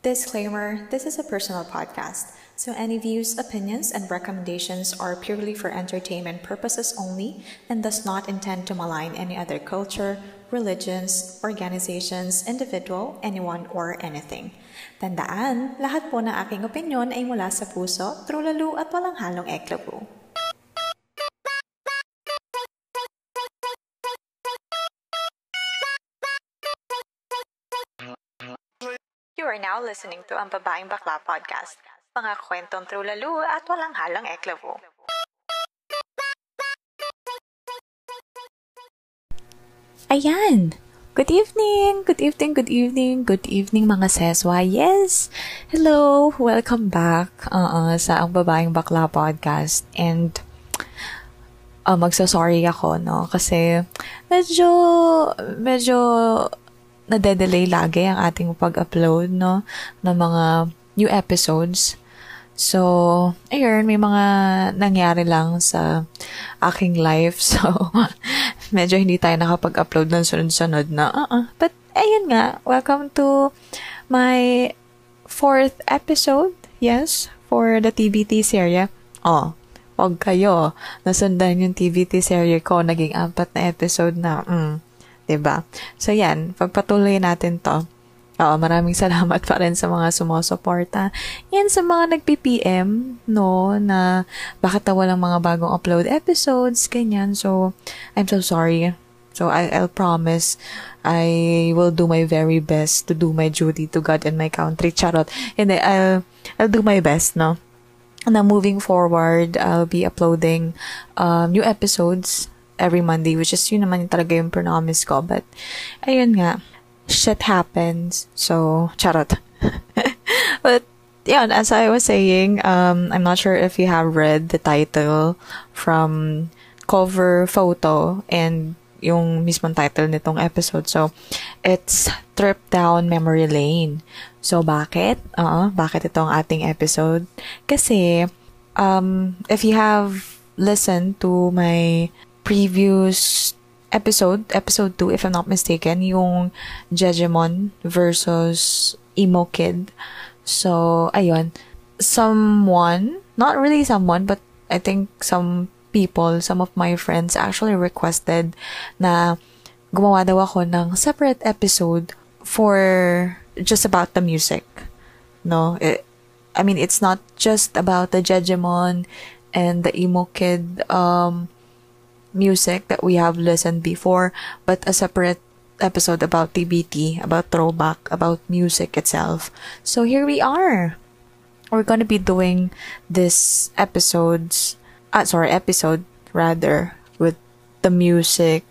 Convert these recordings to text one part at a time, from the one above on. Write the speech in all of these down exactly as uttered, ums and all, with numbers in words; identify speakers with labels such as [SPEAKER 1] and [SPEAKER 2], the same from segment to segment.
[SPEAKER 1] Disclaimer, this is a personal podcast, so any views, opinions, and recommendations are purely for entertainment purposes only and does not intend to malign any other culture, religions, organizations, individual, anyone, or anything. Tandaan, lahat po ng aking opinyon ay mula sa puso, trulalo at walang halong eklabu. You are now listening to ang Babaeng Bakla Podcast. Mga kwentong trulalo at walang halang eklabu. Ayan! Good evening! Good evening, good evening, good evening mga seswa. Yes! Hello! Welcome back uh, sa ang Babaeng Bakla Podcast. And uh, magsasorry ako, no? Kasi medyo, medyo nade-delay lagi ang ating pag-upload, no? Ng mga new episodes. So, ayun, may mga nangyari lang sa aking life. So, medyo hindi tayo nakapag-upload ng sunod-sunod na. Uh-uh. But, ayun nga, welcome to my fourth episode. Yes, for the T V T serye. Oh, wag kayo. Nasundan yung T V T serye ko. Naging apat na episode na. Mm. Diba? So, yan. Pagpatuloy natin to. Oo, maraming salamat pa rin sa mga sumusuporta. Yan sa mga nag-P M, no, na bakit walang mga bagong upload episodes, ganyan. So, I'm so sorry. So, I, I'll promise I will do my very best to do my duty to God and my country. Charot. Hindi, I'll, I'll do my best, no? Na moving forward, I'll be uploading um, new episodes every Monday, which is yun naman yung talaga yung promise ko. But, ayun nga, shit happens. So, charot. But, yun, as I was saying, um, I'm not sure if you have read the title from cover photo and yung mismong title nitong episode. So, it's Trip Down Memory Lane. So, bakit? Uh, bakit itong ating episode? Kasi, um, if you have listened to my previous episode, episode two, if I'm not mistaken, yung Jejemon versus Emo Kid. So, ayun. Someone, not really someone, but I think some people, some of my friends actually requested na gumawa daw ako ng separate episode for just about the music. No? It, I mean, it's not just about the Jejemon and the Emo Kid, um, music that we have listened before, but a separate episode about T B T, about throwback, about music itself. So here we are. We're gonna be doing this episodes, ah, sorry, episode rather, with the music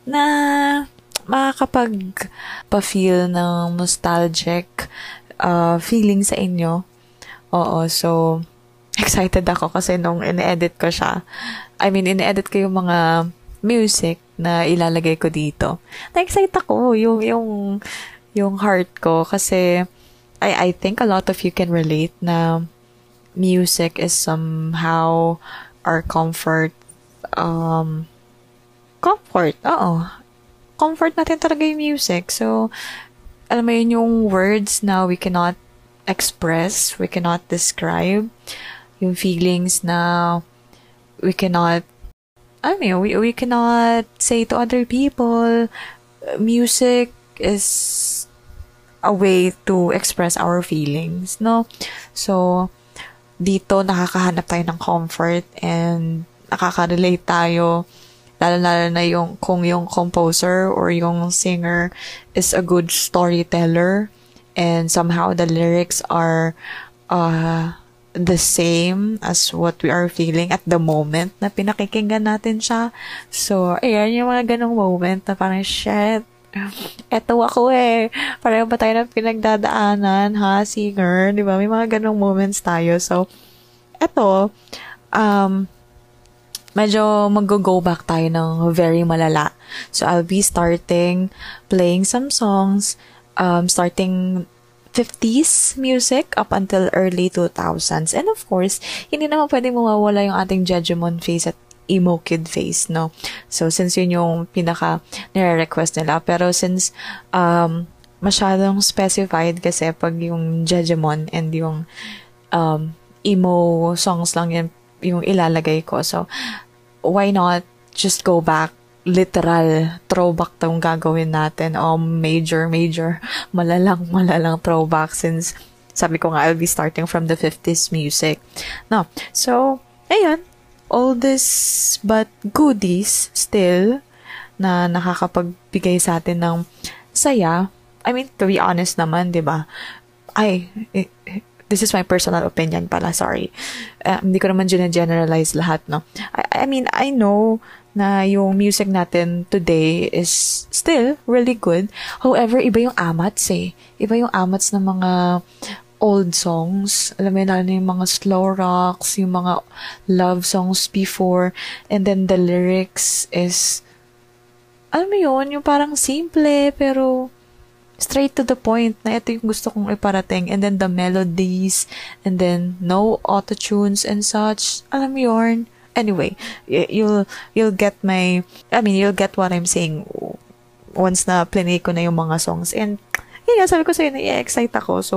[SPEAKER 1] na makakapag pa-feel ng nostalgic uh, feeling sa inyo. Oo, so excited ako kasi nung in-edit ko siya, I mean, in-edit ko yung mga music na ilalagay ko dito. Na-excite ako, yung, yung, yung heart ko, kasi I, I think a lot of you can relate na music is somehow our comfort, um, comfort, oo. Comfort natin talaga yung music. So, alam mo yun, yung words na we cannot express, we cannot describe, yung feelings na we cannot, I mean, we, we cannot say to other people. Music is a way to express our feelings, no? So, dito nakakahanap tayo ng comfort and nakaka-relate tayo, lalo-lalo na yung, kung yung composer or yung singer is a good storyteller and somehow the lyrics are, uh, the same as what we are feeling at the moment na pinakikinggan natin siya. So, ayan, yung mga ganong moment na parang, shit, eto ako eh. Parang ba tayo na pinagdadaanan, ha, singer? Di ba? May mga ganong moments tayo. So, eto, um, medyo mag-go back tayo ng very malala. So, I'll be starting playing some songs, um, starting fifties music up until early two thousands. And of course, hindi naman pwedeng mawawala yung ating Jejemon face at Emo Kid face, no? So, since yun yung pinaka nire-request nila. Pero since um, masyadong specified kasi pag yung Jejemon and yung um, emo songs lang yan yung ilalagay ko. So, why not just go back? Literal throwback tong gagawin natin. Oh, major, major, malalang, malalang throwback since sabi ko nga, I'll be starting from the fifties music. No. So, ayun. All this but goodies still na nakakapagbigay sa atin ng saya. I mean, to be honest naman, di ba? Ay, eh, this is my personal opinion pala, sorry. Uh, hindi ko naman generalize lahat, no? I, I mean, I know na yung music natin today is still really good. However, iba yung amats eh. Iba yung amats ng mga old songs. Alam mo yun, lalo na yung mga slow rocks, yung mga love songs before. And then the lyrics is, alam mo yun, yung parang simple, pero straight to the point na ito yung gusto kong iparating. And then the melodies, and then no autotunes and such. Alam mo yun? Anyway, y- you'll, you'll get my, I mean, you'll get what I'm saying once na plinay ko na yung mga songs. And, yun nga, sabi ko sa'yo, na-excite ako. So,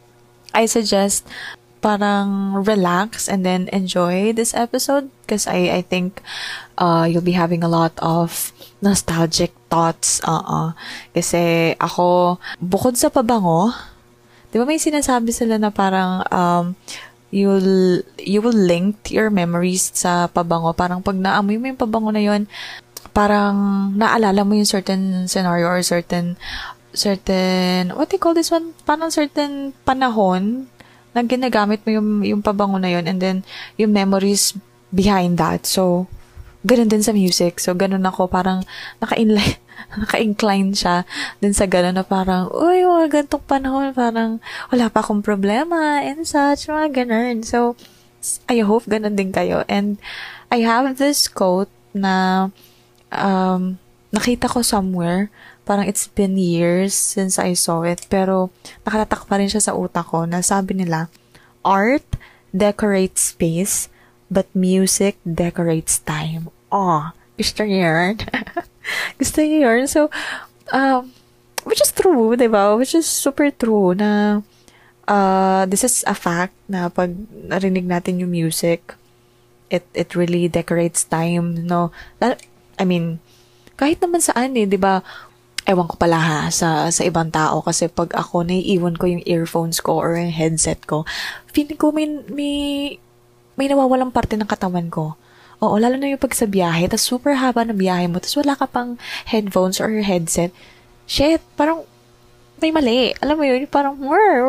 [SPEAKER 1] I suggest parang relax and then enjoy this episode because I, I think uh, you'll be having a lot of nostalgic thoughts. Uh-uh. Kasi ako, bukod sa pabango, di ba may sinasabi sila na parang um, you'll, you will link your memories sa pabango. Parang pag naamoy mo yung pabango na yun, parang naalala mo yung certain scenario or certain certain, what do you call this one? Parang certain panahon na ginagamit mo yung, yung pabango na yun and then yung memories behind that. So, ganun din sa music. So, ganun ako. Parang naka-inline, naka-incline siya din sa ganun na parang, uy, mga gantong panahon, parang wala pa akong problema and such, mga ganun. So, I hope ganun din kayo. And I have this quote na um, nakita ko somewhere. Parang it's been years since I saw it. Pero nakatatak pa rin siya sa utak ko na sabi nila, art decorates space, but music decorates time. Oh, gusto niyo yun? Gusto niyo yun? So, um, which is true, diba? Which is super true na uh, this is a fact na pag narinig natin yung music, it it really decorates time, no? I mean, kahit naman saan eh, diba? Ewan ko pala ha, sa, sa ibang tao kasi pag ako naiiwan ko yung earphones ko or yung headset ko, feeling ko may, may, may nawawalang parte ng katawan ko. Oo, lalo na yung pag sa biyahe, tas super haba ng biyahe mo, tas wala ka pang headphones or headset. Shit, parang may mali. Alam mo yun, parang,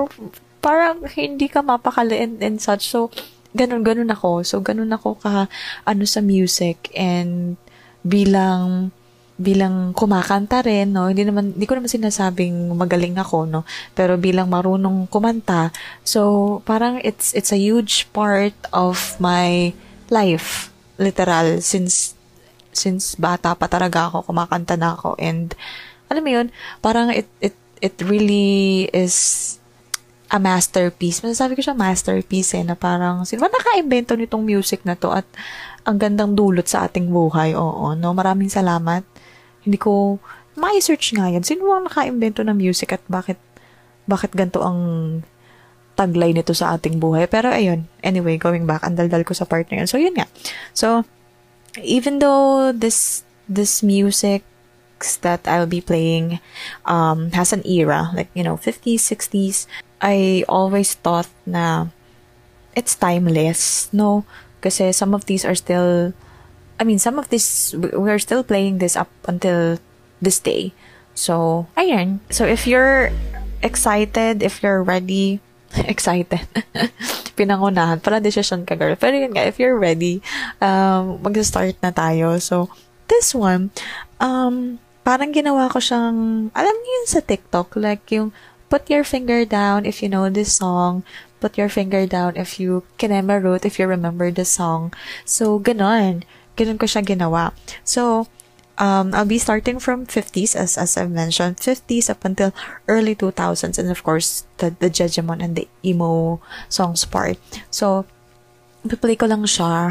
[SPEAKER 1] parang hindi ka mapakali and, and such. So, ganun-ganun ako. So, ganun ako ka, ano sa music and bilang bilang kumakanta rin, no? Hindi naman, hindi ko naman sinasabing magaling ako, no? Pero bilang marunong kumanta, so, parang it's, it's a huge part of my life, literal, since, since bata pa talaga ako, kumakanta na ako, and, alam mo yun, parang it, it, it really is a masterpiece. Masasabi ko siya masterpiece, eh, na parang, sino ba naka-invento nitong music na to, at ang gandang dulot sa ating buhay, oo, no? Maraming salamat. Hindi ko, ma-search nga yan. Sino ang naka-invento ng music at bakit, bakit ganito ang taglay nito sa ating buhay? Pero ayun, anyway, going back, ang daldal ko sa part na yun. So, yun nga. So, even though this, this music that I'll be playing um, has an era, like, you know, fifties, sixties, I always thought na it's timeless, no? Kasi some of these are still, I mean, some of this, we're still playing this up until this day. So, ayun. So, if you're excited, if you're ready, excited, pinangunahan, pala decision ka, girl. Pero yun nga, if you're ready, um, mag-start na tayo. So, this one, um, parang ginawa ko siyang, alam niyo yun sa TikTok, like yung, put your finger down if you know this song, put your finger down if you can emerald, if you remember the song. So, ganon. Ganun ko siya ginawa. So, um, I'll be starting from fifties, as as I've mentioned, fifties up until early two thousands, and of course, the, the Jejemon and the emo songs part. So, play ko lang siya.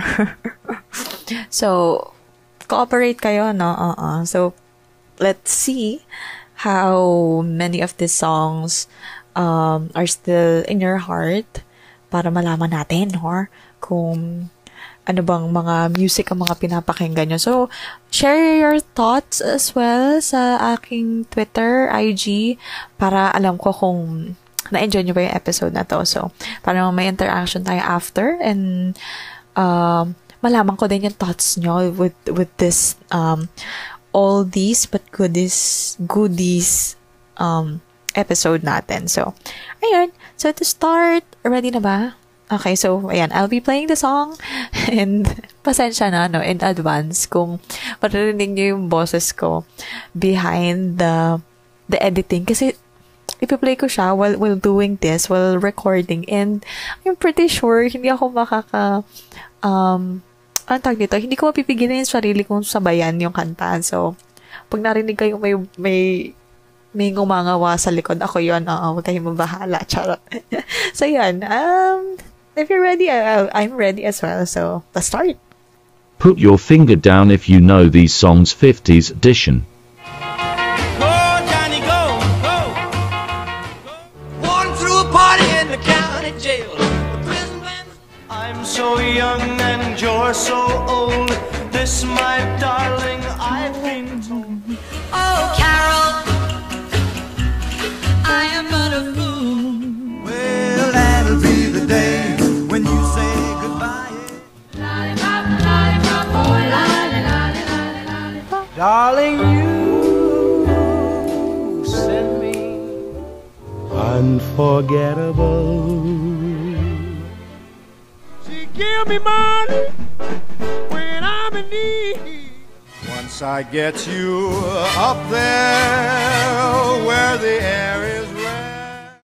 [SPEAKER 1] So, cooperate kayo, no? Uh-uh. So, let's see how many of these songs um, are still in your heart para malaman natin or kung ano bang mga music ang mga pinapakinggan nyo. So, share your thoughts as well sa aking Twitter, I G, para alam ko kung na-enjoy nyo ba yung episode na to. So, para may interaction tayo after and um, malaman ko din yung thoughts nyo with, with this um, all these but goodies, goodies um, episode natin. So, ayun. So, to start, ready na ba? Okay, so, ayan, I'll be playing the song and pasensya na, no, in advance kung maririnig niyo yung boses ko behind the the editing. Kasi, ipi-play ko siya while, while doing this, while recording, and I'm pretty sure hindi ako makaka, um, ano tawag dito, hindi ko mapipigilan yung sarili kong sabayan yung kanta. So, pag narinig kayo may, may, may ngumangawa sa likod, ako yun, oo, huwag kayong mabahala, charot. So, yun, um, if you're ready, I, I'm ready as well. So, let's start.
[SPEAKER 2] Put your finger down if you know these songs fifties edition.
[SPEAKER 3] Go, Johnny, go, go. Born through a party in the county jail. The prison band. I'm so young and you're so old. This, my darling, I've been told. Oh, Carol, I am but a fool.
[SPEAKER 4] Well, that'll be the day when you say goodbye.
[SPEAKER 3] Lollipop, lollipop, oh, lolly, lolly, lolly, lollipop. Darling, you send me
[SPEAKER 4] Unforgettable.
[SPEAKER 3] She give me money when I'm in need.
[SPEAKER 4] Once I get you up there where the air is rare.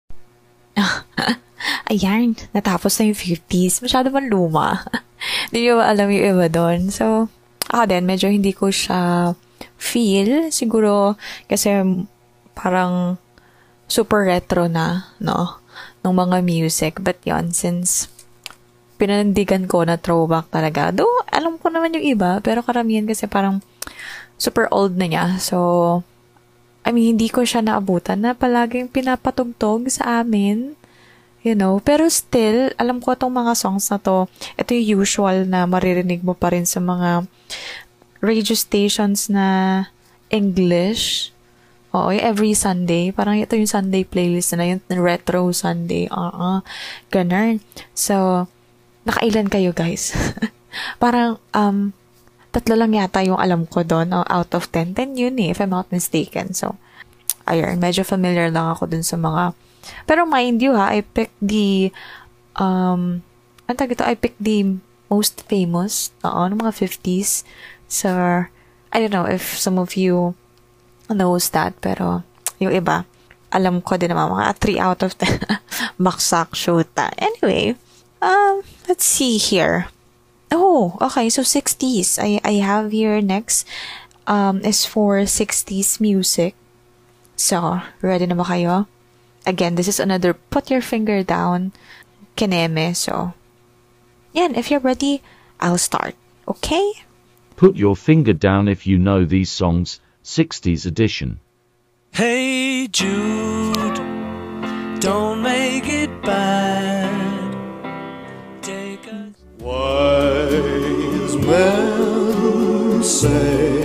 [SPEAKER 1] Ayan, natapos na yung fifties. Masyado man luma. Hindi nyo ba alam yung iba doon? So, ako din, medyo hindi ko siya feel. Siguro, kasi parang super retro na, no? Ng mga music. But yon since pinandigan ko na throwback talaga. Though, alam ko naman yung iba, pero karamihan kasi parang super old na niya. So, I mean, hindi ko siya naabutan na palaging pinapatugtog sa amin. You know, pero still, alam ko itong mga songs na to, ito yung usual na maririnig mo pa rin sa mga radio stations na English. Oo, yung every Sunday. Parang ito yung Sunday playlist na yung retro Sunday. Oo, uh-uh, ganun. So, nakailan kayo guys? Parang, um, tatlo lang yata yung alam ko doon. Oh, out of ten, ten yun eh, if I'm not mistaken. So, ayun, medyo familiar lang ako dun sa mga. Pero mind you ha, I picked the, um, ano tawag ito? I picked the most famous, oo, ng mga fifties. So, I don't know if some of you knows that, pero yung iba, alam ko din naman, mga three out of ten. Baksak, shoota. Anyway, um, let's see here. Oh, okay, so sixties. I, I have here next, um, is for sixties music. So, ready na ba kayo? Again, this is another put your finger down kineme. So, yan, if you're ready, I'll start. Okay?
[SPEAKER 2] Put your finger down if you know these songs sixties edition.
[SPEAKER 3] Hey Jude, don't make it bad. Take a
[SPEAKER 4] Wise men say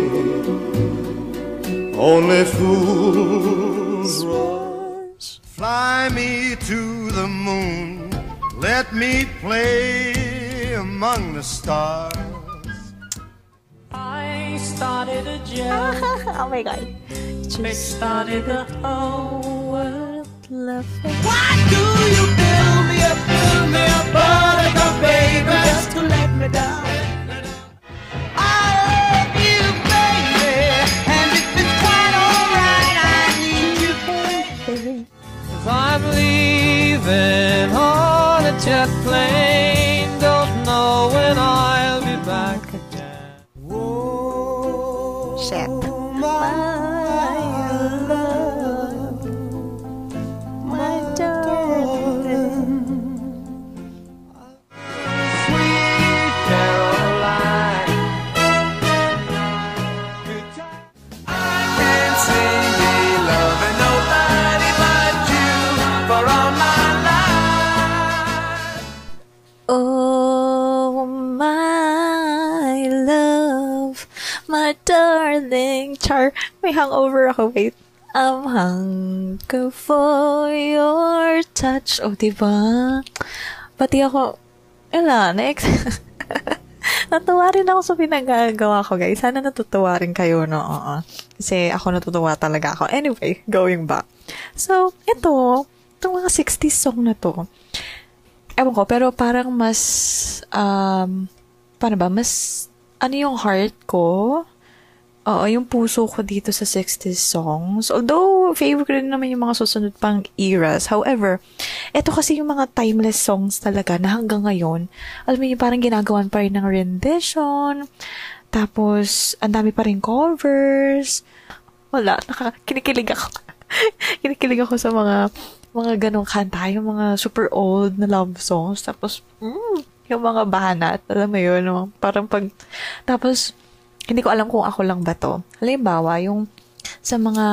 [SPEAKER 4] only fools rush. Fly me to the moon, let me play among the stars.
[SPEAKER 3] I started a joke.
[SPEAKER 1] Oh my God.
[SPEAKER 3] It started the whole world laughing.
[SPEAKER 4] Why do you build me up, build me up, buttercup baby, just to let me down? I love you, baby, and if it's quite alright, I need you, baby.
[SPEAKER 3] If I'm leaving on a jet plane, don't know when I'll be back again.
[SPEAKER 4] Oh,
[SPEAKER 1] Shit.
[SPEAKER 4] my love, my darling.
[SPEAKER 3] Sweet Caroline, I can't sing
[SPEAKER 1] darling. Char, may hangover ako. Wait. I'm hungry for your touch. Oh, diba? Pati ako, wala, next. Natuwa rin ako sa pinagagawa ko, guys. Sana natutuwa rin kayo, no? Oo. Kasi ako natutuwa talaga ako. Anyway, going back. So, ito, itong mga sixties song na to, ewan ko, pero parang mas, um, paano ba, mas, ano yung heart ko? Oo, yung puso ko dito sa sixties songs. Although, favorite ko rin naman yung mga susunod pang eras. However, eto kasi yung mga timeless songs talaga na hanggang ngayon, alam mo yung parang ginagawan pa rin ng rendition. Tapos, ang dami pa rin covers. Wala, naka, kinikilig ako. kinikilig ako sa mga, mga ganong kanta, yung mga super old na love songs. Tapos, mm, yung mga banat, alam mo yun, no? Parang pag, tapos, hindi ko alam kung ako lang ba to. Halimbawa, yung sa mga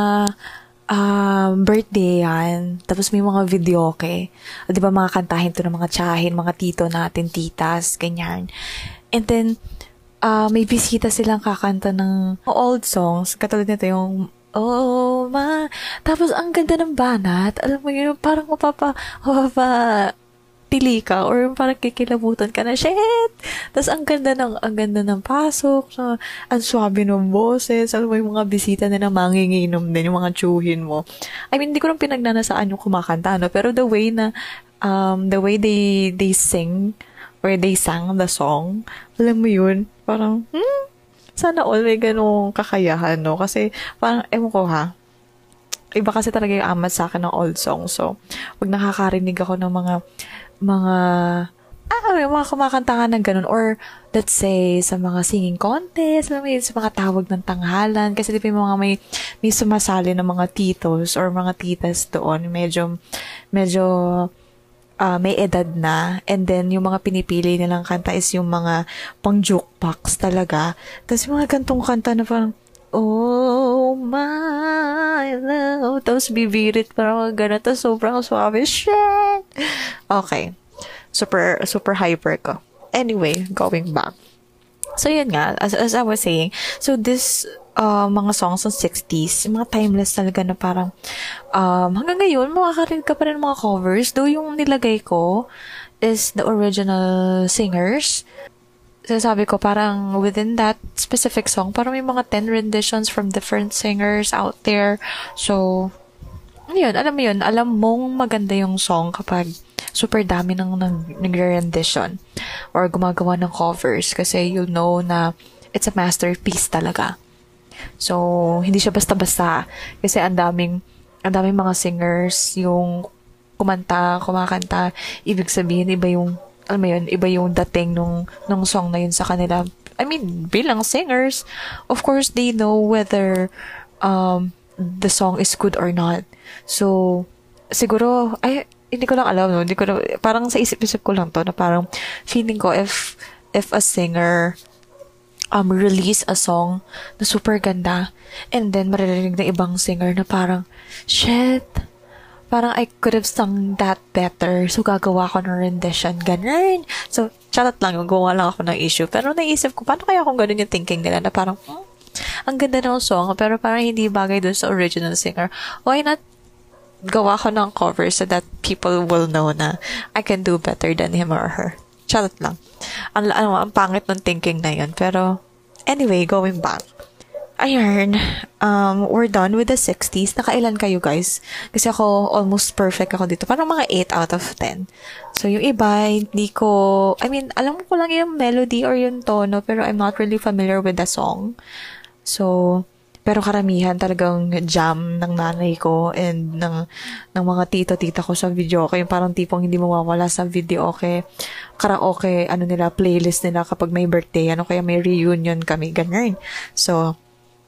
[SPEAKER 1] um, birthday yan, tapos may mga video, okay? O, di ba mga kantahin to ng mga tsahin, mga tito natin, titas, ganyan. And then, uh, may bisita silang kakanta ng old songs. Katulad nito yung, oh, ma. Tapos, ang ganda ng banat. Alam mo yun, parang mapapa, mapapa, pili ka or parang kikilabutan ka na, shit! Tapos ang ganda ng, ang ganda ng pasok, so, ang swabe ng boses, alam mo yung mga bisita na na manginginom din, yung mga tsuhin mo. I mean, hindi ko nang pinagnanasaan yung kumakanta, no? Pero the way na, um, the way they, they sing, or they sang the song, alam mo yun, parang, hmm, sana all may ganong kakayahan, no? Kasi, parang, ewan ko ha, iba kasi talaga yung amat sa akin ng old song. So, pag nakakarinig ako ng mga, mga, ah, yung mga kumakanta nga ng ganun, or, let's say, sa mga singing contest, alam mo yun, sa mga tawag ng tanghalan, kasi di ba yung mga may, may sumasali ng mga titos, or mga titas doon, medyo, medyo, uh, may edad na, and then, yung mga pinipili nilang kanta is yung mga pang jukebox talaga. Tapos, yung mga gantong kanta na parang, oh my love. Tapos bibirit parang gano'n. Tapos sobrang suave. Shit! Okay. Super, super hyper ko. Anyway, going back. So, yun nga. As, as I was saying, so this, uh, mga songs ng sixties, mga timeless talaga na parang, um, hanggang ngayon, makakarinig ka pa rin ng mga covers. Though yung nilagay ko is the original singers. Sabi ko, parang within that specific song, parang may mga ten renditions from different singers out there. So, yun, alam mo yun, alam mong maganda yung song kapag super dami nang nag-rendition or gumagawa ng covers kasi you'll know na it's a masterpiece talaga. So, hindi siya basta-basta kasi ang daming, ang daming mga singers yung kumanta, kumakanta, ibig sabihin, iba yung alam mo yun, iba yung dating nung, nung song na yun sa kanila. I mean, bilang singers, of course, they know whether um, the song is good or not. So, siguro, ay, hindi ko lang alam, no? Hindi ko na, parang sa isip-isip ko lang to, na parang feeling ko if, if a singer um, release a song na super ganda, and then maririnig ng ibang singer na parang, shit, parang I could have sung that better. So, gagawa ko ng rendition. Ganun. So, charot lang. Gawa lang ako ng issue. Pero naisip ko, paano kaya kung ganun yung thinking nila na parang, hmm, ang ganda ng song, pero parang hindi bagay dun sa original singer. Why not gawa ko ng cover so that people will know na I can do better than him or her. Charot lang. Ang, ano, ang pangit ng thinking na yun. Pero, anyway, going back. Ayun, um, we're done with the sixties. Nakailan kayo, guys? Kasi ako, almost perfect ako dito. Parang mga eight out of ten. So, yung iba, hindi ko, I mean, alam ko lang yung melody or yung tono, pero I'm not really familiar with the song. So, pero karamihan talagang jam ng nanay ko and ng, ng mga tito-tita ko sa videoke. Yung parang tipong hindi mawawala sa videoke. Karaoke, ano nila, playlist nila kapag may birthday, ano kaya may reunion kami, ganyan. So,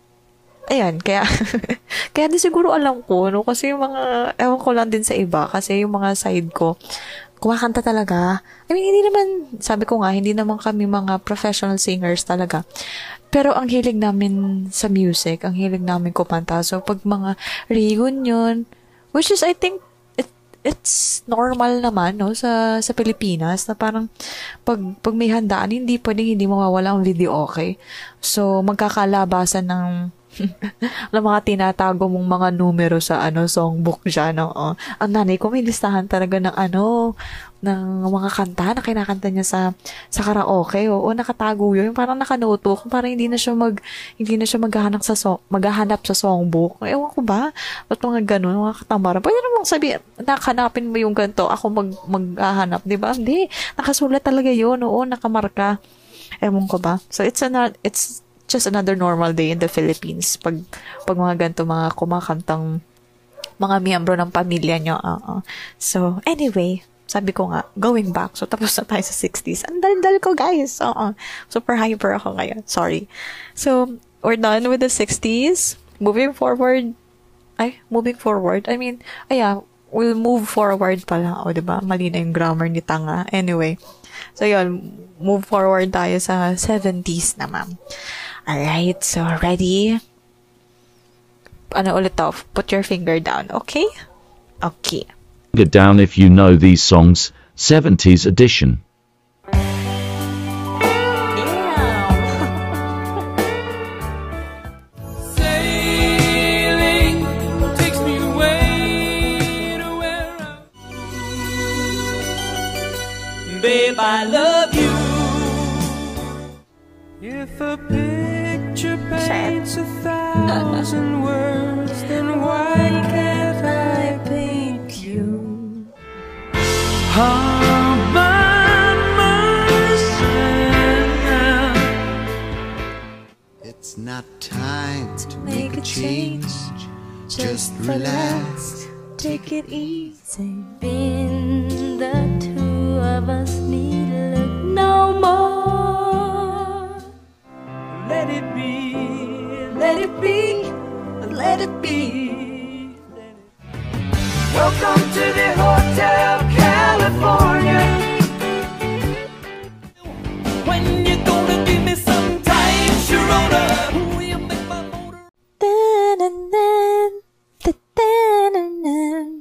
[SPEAKER 1] ayan, kaya, kaya di siguro alam ko, no? Kasi yung mga, ewan ko lang din sa iba, kasi yung mga side ko, kumakanta talaga. I mean, hindi naman, sabi ko nga, hindi naman kami mga professional singers talaga. Pero ang hilig namin sa music, ang hilig namin kumanta. So, pag mga reunion, which is, I think, it, it's normal naman, no, sa, sa Pilipinas, na parang, pag, pag may handaan, hindi pwedeng hindi mawawala ang video okay. So, magkakalabasan ng, ng mga tinatago mong mga numero sa, ano, songbook dyan, no. Oh. Ang nanay ko, may listahan talaga ng, ano, ng mga kanta na kinakanta niya sa, sa karaoke. Oo, nakatago yun. Parang nakanotok. Parang hindi na siya mag, hindi na siya maghahanap sa, song, maghahanap sa songbook. Ewan ko ba? Ba't mga ganun, mga katamaran? Pwede namang sabi, nakahanapin mo yung ganito, ako mag, maghahanap, di ba? Hindi. Nakasulat talaga yun. Oo, nakamarka. Ewan ko ba? So, it's a, it's just another normal day in the Philippines. Pag, pag mga ganito, mga kumakantang mga miyembro ng pamilya nyo. Uh-uh. So, anyway, sabi ko nga, going back. So, tapos na tayo sa sixties. Ang dal-dal ko, guys. Uh-uh. Super hyper ako ngayon. Sorry. So, we're done with the sixties. Moving forward. Ay, moving forward. I mean, ay, yeah, we'll move forward pala. O, diba? Mali na yung grammar ni Tanga. Anyway. So, yun. Move forward tayo sa seventies naman. Alright. So, ready? Ano ulit to? Put your finger down. Okay? Okay.
[SPEAKER 2] Finger down if you know these songs, seventies edition.
[SPEAKER 4] Sailing takes me away to where I... Babe, I love you. If a picture paints a thousand words, then why can't I paint you? All by myself.
[SPEAKER 5] It's not time to make a change. Just relax.
[SPEAKER 1] Take it easy.
[SPEAKER 6] Been the two of us need look no more.
[SPEAKER 4] Let it be, let it be, let it be. Welcome to the Hotel California. When you gonna give me some time, Sharona? Will you make my motor?
[SPEAKER 1] Dun-dun-dun, dun-dun-dun-dun,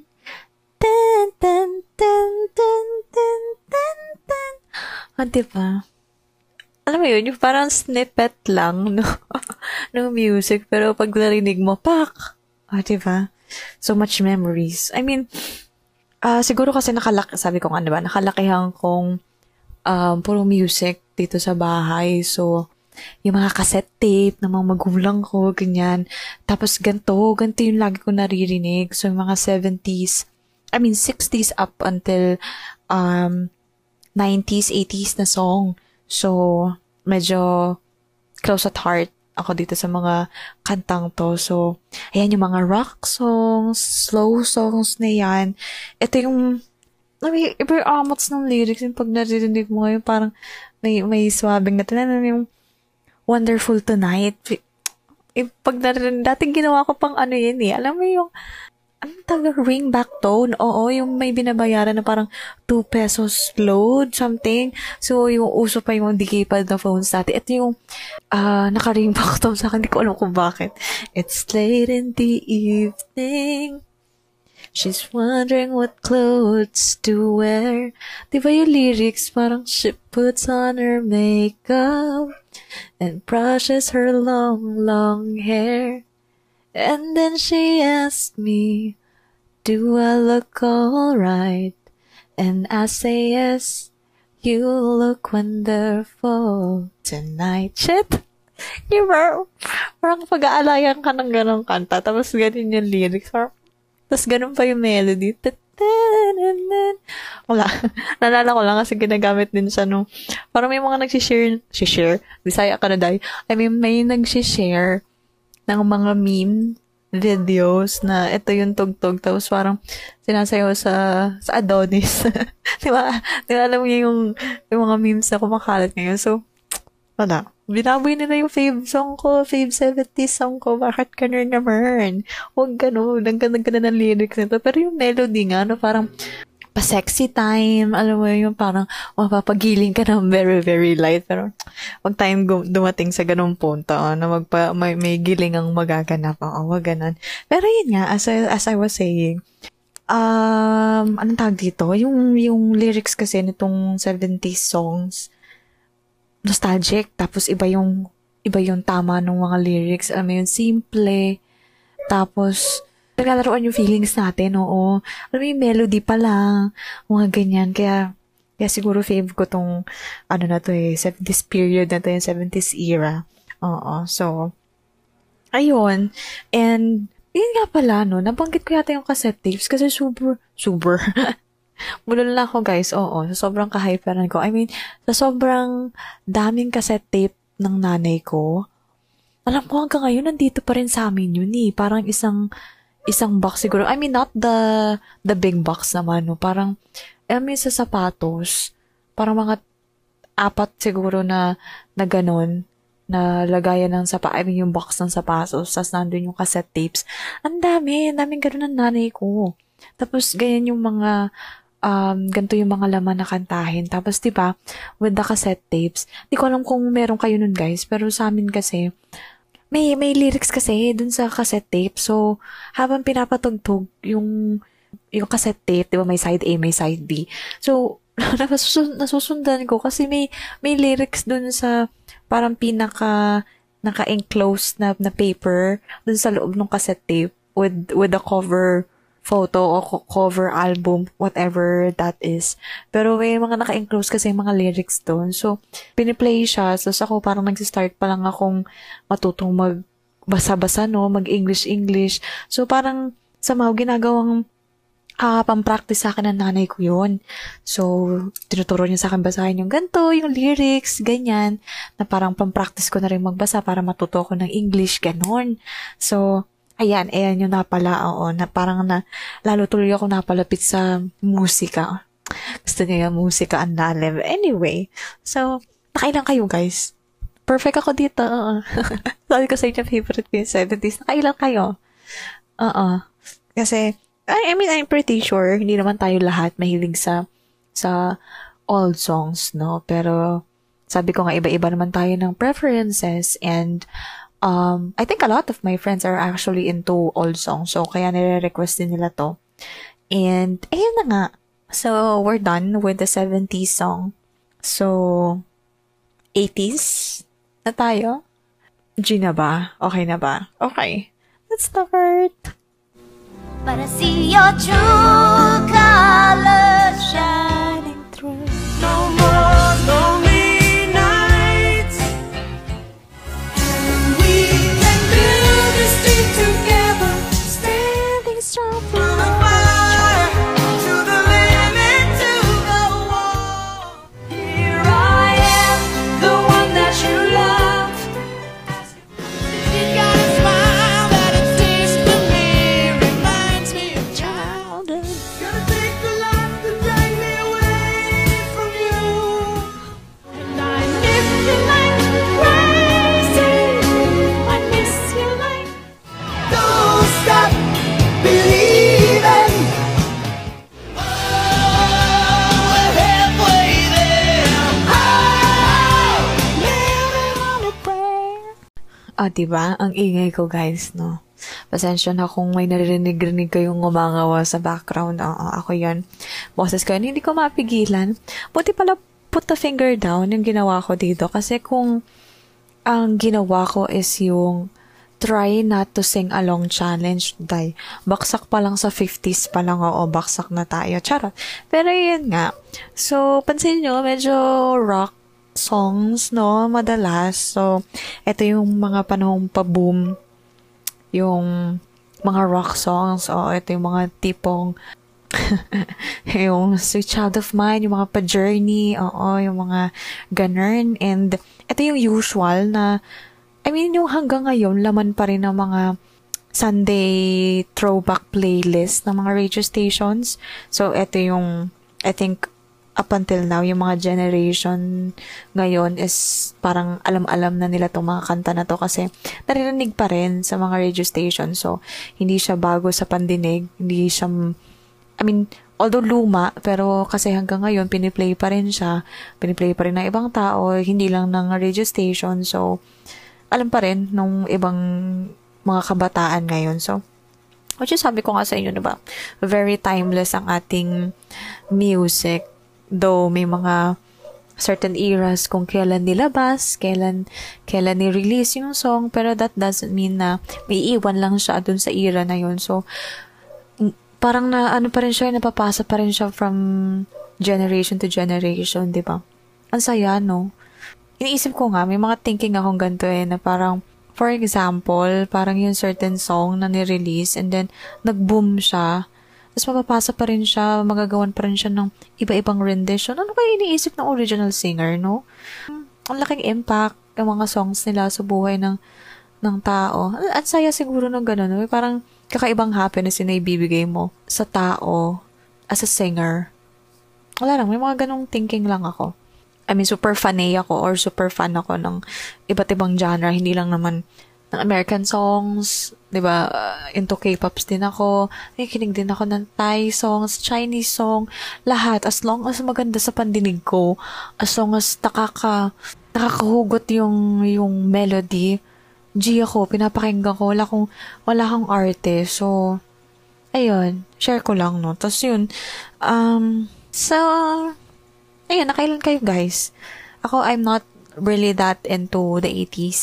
[SPEAKER 1] dun-dun-dun-dun-dun-dun. Ah, diba? Alam mo yun, yung parang snippet lang, no? ng music, pero pag narinig mo, pak! Ah, diba? So much memories. I mean, uh, siguro kasi nakalaki, sabi ko nga, diba? Nakalakihan kong um, puro music dito sa bahay. So, yung mga cassette tape ng mga magulang ko, ganyan. Tapos ganito, ganito yung lagi ko naririnig. So, yung mga seventies, I mean, sixties up until um, nineties, eighties na song. So, medyo close at heart ako dito sa mga kantang to. So, ayan yung mga rock songs, slow songs na yan. Ito yung, I mean, iba yung amots ng lyrics. Yung pag naririnig mo ngayon, parang may, may swabing na tinan. Yung Wonderful Tonight. Yung pag naririnig, dating ginawa ko pang ano yun eh. Alam mo yung, anong tawag, ringback tone? Oo, yung may binabayaran na parang two pesos load, something. So, yung uso pa yung decaypad na phones dati. Ito yung uh, naka-ringback tone sa akin. Hindi ko alam kung bakit. It's late in the evening. She's wondering what clothes to wear. Diba yung lyrics? Parang she puts on her makeup and brushes her long, long hair. And then she asked me, do I look alright? And I say yes, you look wonderful tonight. Shit! Diba? Parang pag-aalayan ka ng ganong kanta, tapos ganun yung lyrics. Tapos ganun pa yung melody. Wala. Nalala ko lang kasi ginagamit din siya nung, parang may mga nagsishare, share, Bisaya ka na dahi. I mean, may nagsishare ng mga meme videos na ito yung tugtog tapos parang sinasayaw sa sa Adonis. Di ba? Di ba alam niyo yung, yung mga memes na kumakalat ngayon? So, wala. Binaboy nila yung fave song ko, fave seventies song ko. Bakit ka na naman? Huwag gano'n. Nagkanda ng lyrics nito. Pero yung melody nga, no, parang pa-sexy time, alam mo yung parang mapapagiling ka ng very, very light. Pero wag tayong dumating sa ganung punto, oh, na magpa, may, may giling ang magaganap. Oo, wag ganun. Pero yun nga, as I, as I was saying, um, anong tawag dito? Yung, yung lyrics kasi nitong seventies songs, nostalgic. Tapos iba yung, iba yung tama ng mga lyrics. Alam mo yun, simple. Tapos, naglalaroan yung feelings natin, oo. Alam mo yung melody pa lang, mga ganyan. Kaya, kaya siguro fave ko tong, ano na to eh, seventies period na to, yung seventies era. Oo, so, ayun. And, yun nga pala, no, nabanggit ko yata yung cassette tapes kasi super, super. Mulol na ako, guys, oo. Sa sobrang ka-hyperan ko. I mean, sa sobrang daming cassette tape ng nanay ko, alam ko hanggang ngayon, nandito pa rin sa amin yun eh. Parang isang, isang box siguro. I mean, not the, the big box naman, no. Parang, alam mo sa sapatos, parang mga apat siguro na, na ganun, na lagayan ng sapa, I mean, yung box ng sapatos, tapos nandun yung cassette tapes. Ang dami, ang daming ganun ng nanay ko. Tapos, ganyan yung mga, um, ganito yung mga laman na kantahin. Tapos, diba, with the cassette tapes, di ko alam kung meron kayo nun, guys, pero sa amin kasi, may, may lyrics kasi dun sa cassette tape. So, habang pinapatugtog yung, yung cassette tape, diba, may side A, may side B. So, nasusun- nasusundan ko kasi may, may lyrics dun sa, parang pinaka naka-enclosed na, na paper dun sa loob ng cassette tape with with the cover photo o co- cover album, whatever that is. Pero may mga naka-enclose kasi mga lyrics dun. So, piniplay siya. So, ako parang nag-start pa lang akong matutong magbasa-basa, no? Mag-English-English. So, parang somehow ginagawang uh, pang-practice sa akin ng nanay ko yun. So, tinuturo niya sa akin basahin yung ganito, yung lyrics, ganyan, na parang pang-practice ko na rin magbasa para matuto ko ng English, ganon. So, ayan, ayan yung napala, oo, na parang na, lalo tuloy ako napalapit sa musika. Gusto niya yung musika, ang lalim. Anyway, so, nakailan kayo, guys? Perfect ako dito, oo. Sabi ko sa inyo, favorite ko yung seventies. Nakailan kayo? Oo. Kasi, I mean, I'm pretty sure, hindi naman tayo lahat mahilig sa, sa old songs, no? Pero, sabi ko nga, iba-iba naman tayo ng preferences, and, um, I think a lot of my friends are actually into old songs, so, kaya nire-request din nila to. And, ayun na nga. So, we're done with the seventies song. So, eighties na tayo? G na ba? Okay na ba? Okay. Let's start.
[SPEAKER 6] But I see your true colors shining through.
[SPEAKER 3] No more lonely nights. We can build this dream together, standing strong through the fire, to the limit, to the wall. Here I am, the one that you love. You got a smile that it seems to me reminds me of childhood. Gonna take the life that drag me away from you. And I miss you like crazy. I miss you like. Don't stop believing. Oh, we're halfway there. Oh, living on a prayer.
[SPEAKER 1] Ah, diba? Ang ingay ko, guys, no? Pasensya na kung may naririnig-rinig kayong umangawa sa background. Oo, ako yan. Boses ko yan. Hindi ko mapigilan. Buti pala put the finger down yung ginawa ko dito. Kasi kung ang ginawa ko is yung try not to sing along challenge, day, baksak pa lang sa fifties pa lang, oo, baksak na tayo. Charot. Pero yun nga. So, pansin nyo, medyo rock songs, no? Madalas. So, ito yung mga panahong pa-boom, yung mga rock songs, o ito yung mga tipong yung Sweet Child of Mine, yung mga pa-journey, oo, yung mga ganun. And ito yung usual na, I mean, yung hanggang ngayon, laman pa rin ng mga Sunday throwback playlist ng mga radio stations. So, ito yung, I think, up until now, yung mga generation ngayon is parang alam-alam na nila itong mga kanta na to kasi naririnig pa rin sa mga radio station. So, hindi siya bago sa pandinig. Hindi siya, I mean, although luma, pero kasi hanggang ngayon, piniplay pa rin siya. Piniplay pa rin ng ibang tao, hindi lang ng radio station. So, alam pa rin nung ibang mga kabataan ngayon. So, Which is, sabi ko nga sa inyo, diba? Very timeless ang ating music. Though, may mga certain eras kung kailan nilabas, kailan, kailan ni-release yung song, pero that doesn't mean na may iwan lang siya dun sa era na yun. So, parang na, ano pa rin siya, napapasa pa rin siya from generation to generation, di ba? Ang saya, no? Iniisip ko nga, may mga thinking akong ganito eh, na parang, for example, parang yung certain song na ni-release, and then, nag-boom siya, tapos mapapasa pa rin siya, magagawan pa rin siya ng iba-ibang rendition. Ano kaya iniisip ng original singer, no? Ang laking impact ng mga songs nila sa buhay ng ng tao. At saya siguro ng gano'n, no? Parang kakaibang happiness na ibibigay mo sa tao as a singer. Wala lang, may mga ganong thinking lang ako. I mean, super fanay ako or super fan ako ng iba't ibang genre. Hindi lang naman ng American songs, di ba? Uh, into K-pops din ako. Nakikinig din ako ng Thai songs, Chinese song, lahat. As long as maganda sa pandinig ko, as long as nakaka, nakakahugot yung, yung melody, G ako, pinapakinggan ko, wala kong, wala kang arte. So, ayun, share ko lang, no? Tapos yun, um, so, ayun, nakailan kayo, guys? Ako, I'm not really that into the eighties.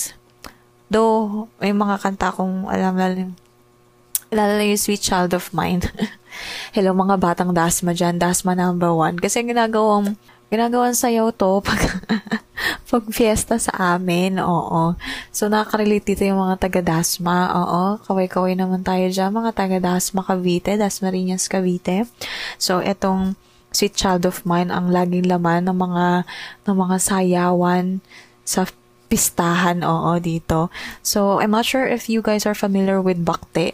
[SPEAKER 1] Though, may mga kanta akong alam, lalo, lalo yung Sweet Child of Mine. Hello, mga batang Dasma dyan. Dasma number one. Kasi ginagawang, ginagawang sayaw to pag, pag fiesta sa amin. Oo. So, nakaka-relate dito yung mga taga-Dasma. Oo. Kaway-kaway naman tayo dyan. Mga taga-Dasma Cavite. Dasmariñas Cavite. So, etong Sweet Child of Mine ang laging laman ng mga, ng mga sayawan sa pistahan, oo, dito. So, I'm not sure if you guys are familiar with bakte.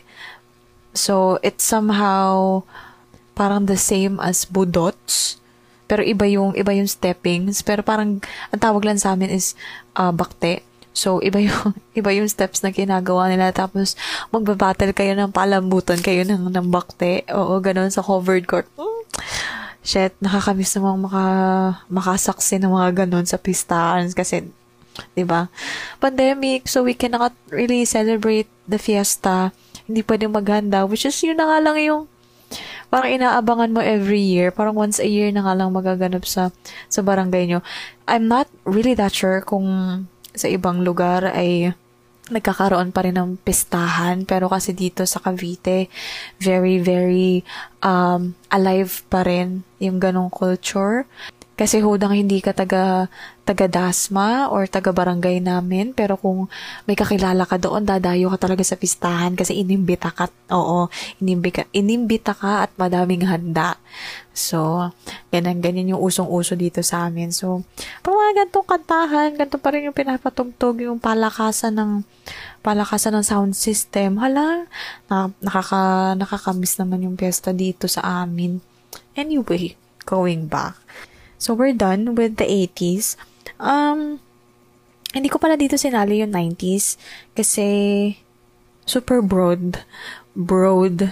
[SPEAKER 1] So, it's somehow parang the same as budots. Pero iba yung, iba yung steppings. Pero parang, ang tawag lang sa amin is uh, bakte. So, iba yung, iba yung steps na ginagawa nila. Tapos, magbabattle kayo ng palambutan kayo ng, ng bakte. Oo, ganun sa covered court. Mm. Shit, nakakamiss namang maka, makasaksi ng mga ganun sa pistahan. Kasi, diba? Pandemic, so we cannot really celebrate the fiesta. Hindi pwedeng maghanda, which is yun na nga lang yung parang inaabangan mo every year. Parang once a year na nga lang magaganap sa, sa barangay nyo. I'm not really that sure kung sa ibang lugar ay nagkakaroon pa rin ng pistahan. Pero kasi dito sa Cavite, very, very um, alive pa rin yung ganong culture. Kasi hudang hindi ka taga, taga-Dasma or taga-barangay namin, pero kung may kakilala ka doon, dadayo ka talaga sa pistahan kasi inimbita ka, oo, inimbita, inimbita ka at madaming handa. So, ganyan, ganyan yung usong-uso dito sa amin. So, pang mga gantong kantahan, ganito pa rin yung pinapatugtog, yung palakasan ng, palakasan ng sound system. Hala, na, nakaka, nakakamiss naman yung piyesta dito sa amin. Anyway, going back. So, we're done with the eighties. Um, hindi ko pala dito sinali yung nineties kasi super broad. Broad.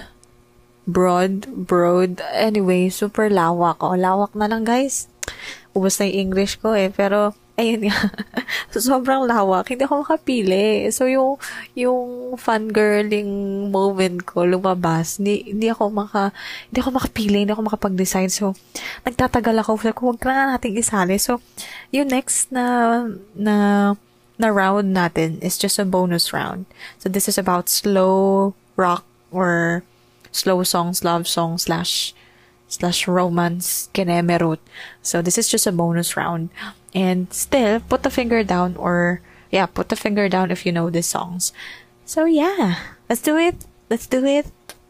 [SPEAKER 1] Broad. Broad. Anyway, super lawak. O, lawak na lang, guys. Ubus na yung English ko eh. Pero, ayun nga. So, sobrang lawak. Hindi ako makapili. So, yung, yung fangirling moment ko lumabas. Hindi, hindi ako maka, hindi ako makapili. Hindi ako makapag-decide. So, nagtatagal ako. So, huwag na natin isali. So, yung next na, na, na round natin is just a bonus round. So, this is about slow rock or slow songs, love songs, slash, slash romance, kinemerut. So, this is just a bonus round. And still, put the finger down or, yeah, put the finger down if you know these songs. So, yeah. Let's do it. Let's do it.